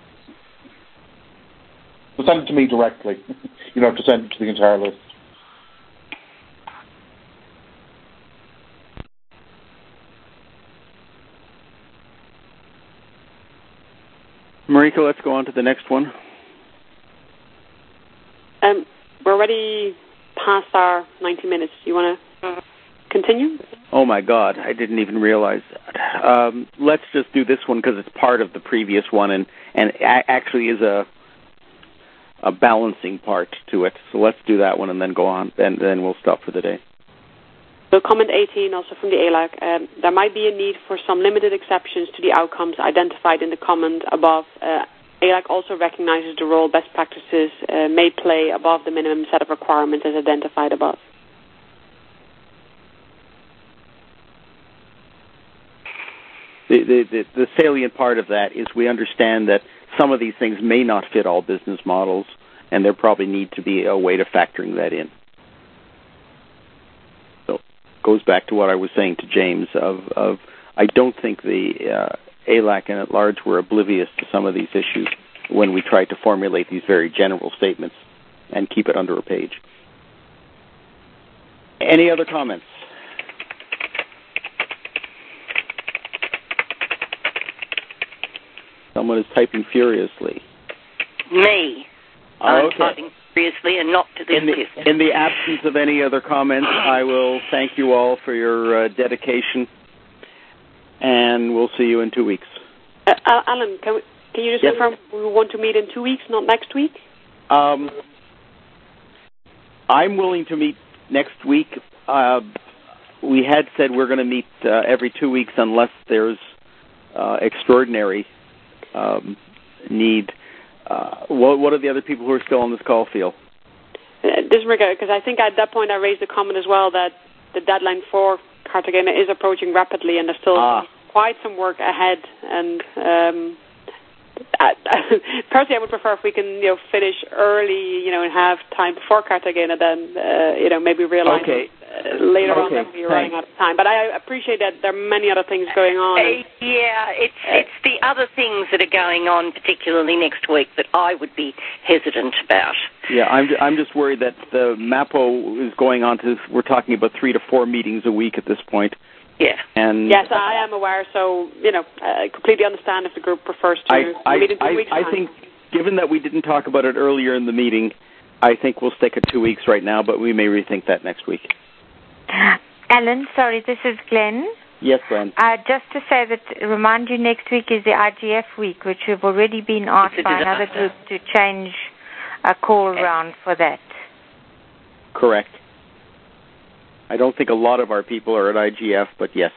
So send it to me directly. You don't have to send it to the entire list. Marika, let's go on to the next one. Um, we're already past our ninety minutes. Do you want to continue? Oh, my God. I didn't even realize that. Um, let's just do this one because it's part of the previous one and, and a- actually is a a balancing part to it. So let's do that one and then go on, and then we'll stop for the day. So comment eighteen, also from the A L A C, um, there might be a need for some limited exceptions to the outcomes identified in the comment above. Uh, A L A C also recognizes the role best practices uh, may play above the minimum set of requirements as identified above. The, the, the, the salient part of that is we understand that some of these things may not fit all business models, and there probably need to be a way to factoring that in. Goes back to what I was saying to James of, of I don't think the uh, A L A C and at large were oblivious to some of these issues when we tried to formulate these very general statements and keep it under a page. Any other comments? Someone is typing furiously. Me. Oh, I'm okay. typing furiously and not to this in the, list. in the absence of any other comments, I will thank you all for your uh, dedication, and we'll see you in two weeks. Uh, Alan, can, we, can you just yes. confirm we want to meet in two weeks, not next week? Um, I'm willing to meet next week. Uh, we had said we're going to meet uh, every two weeks unless there's uh, extraordinary um, need. Uh, what, what do the other people who are still on this call feel? Uh, this is Marika, because I think at that point I raised the comment as well that the deadline for Cartagena is approaching rapidly, and there's still ah. quite some work ahead. And um, I, personally, I would prefer if we can, you know, finish early, you know, and have time before Cartagena. Then, uh, you know, maybe realize okay. later okay, on that we're running out of time. But I appreciate that there are many other things going on. And, uh, yeah, it's uh, it's the other things that are going on, particularly next week, that I would be hesitant about. Yeah, I'm I'm just worried that the MAPO is going on to. We're talking about three to four meetings a week at this point. Yeah. And yes, I am aware. So you know, I completely understand if the group prefers to I I, meet in two I, weeks' I time. think, given that we didn't talk about it earlier in the meeting, I think we'll stick at two weeks right now, but we may rethink that next week. Alan, sorry, this is Glenn. Yes, Glenn. Uh, just to say that, remind you, next week is the I G F week, which we've already been asked by another group to change a call around for that. Correct. I don't think a lot of our people are at I G F, but yes.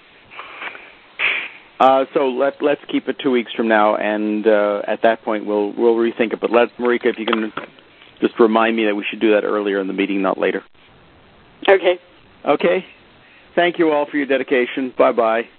Uh, so let let's keep it two weeks from now, and uh, at that point we'll we'll rethink it. But let Marika, if you can just remind me that we should do that earlier in the meeting, not later. Okay. Okay. Thank you all for your dedication. Bye bye.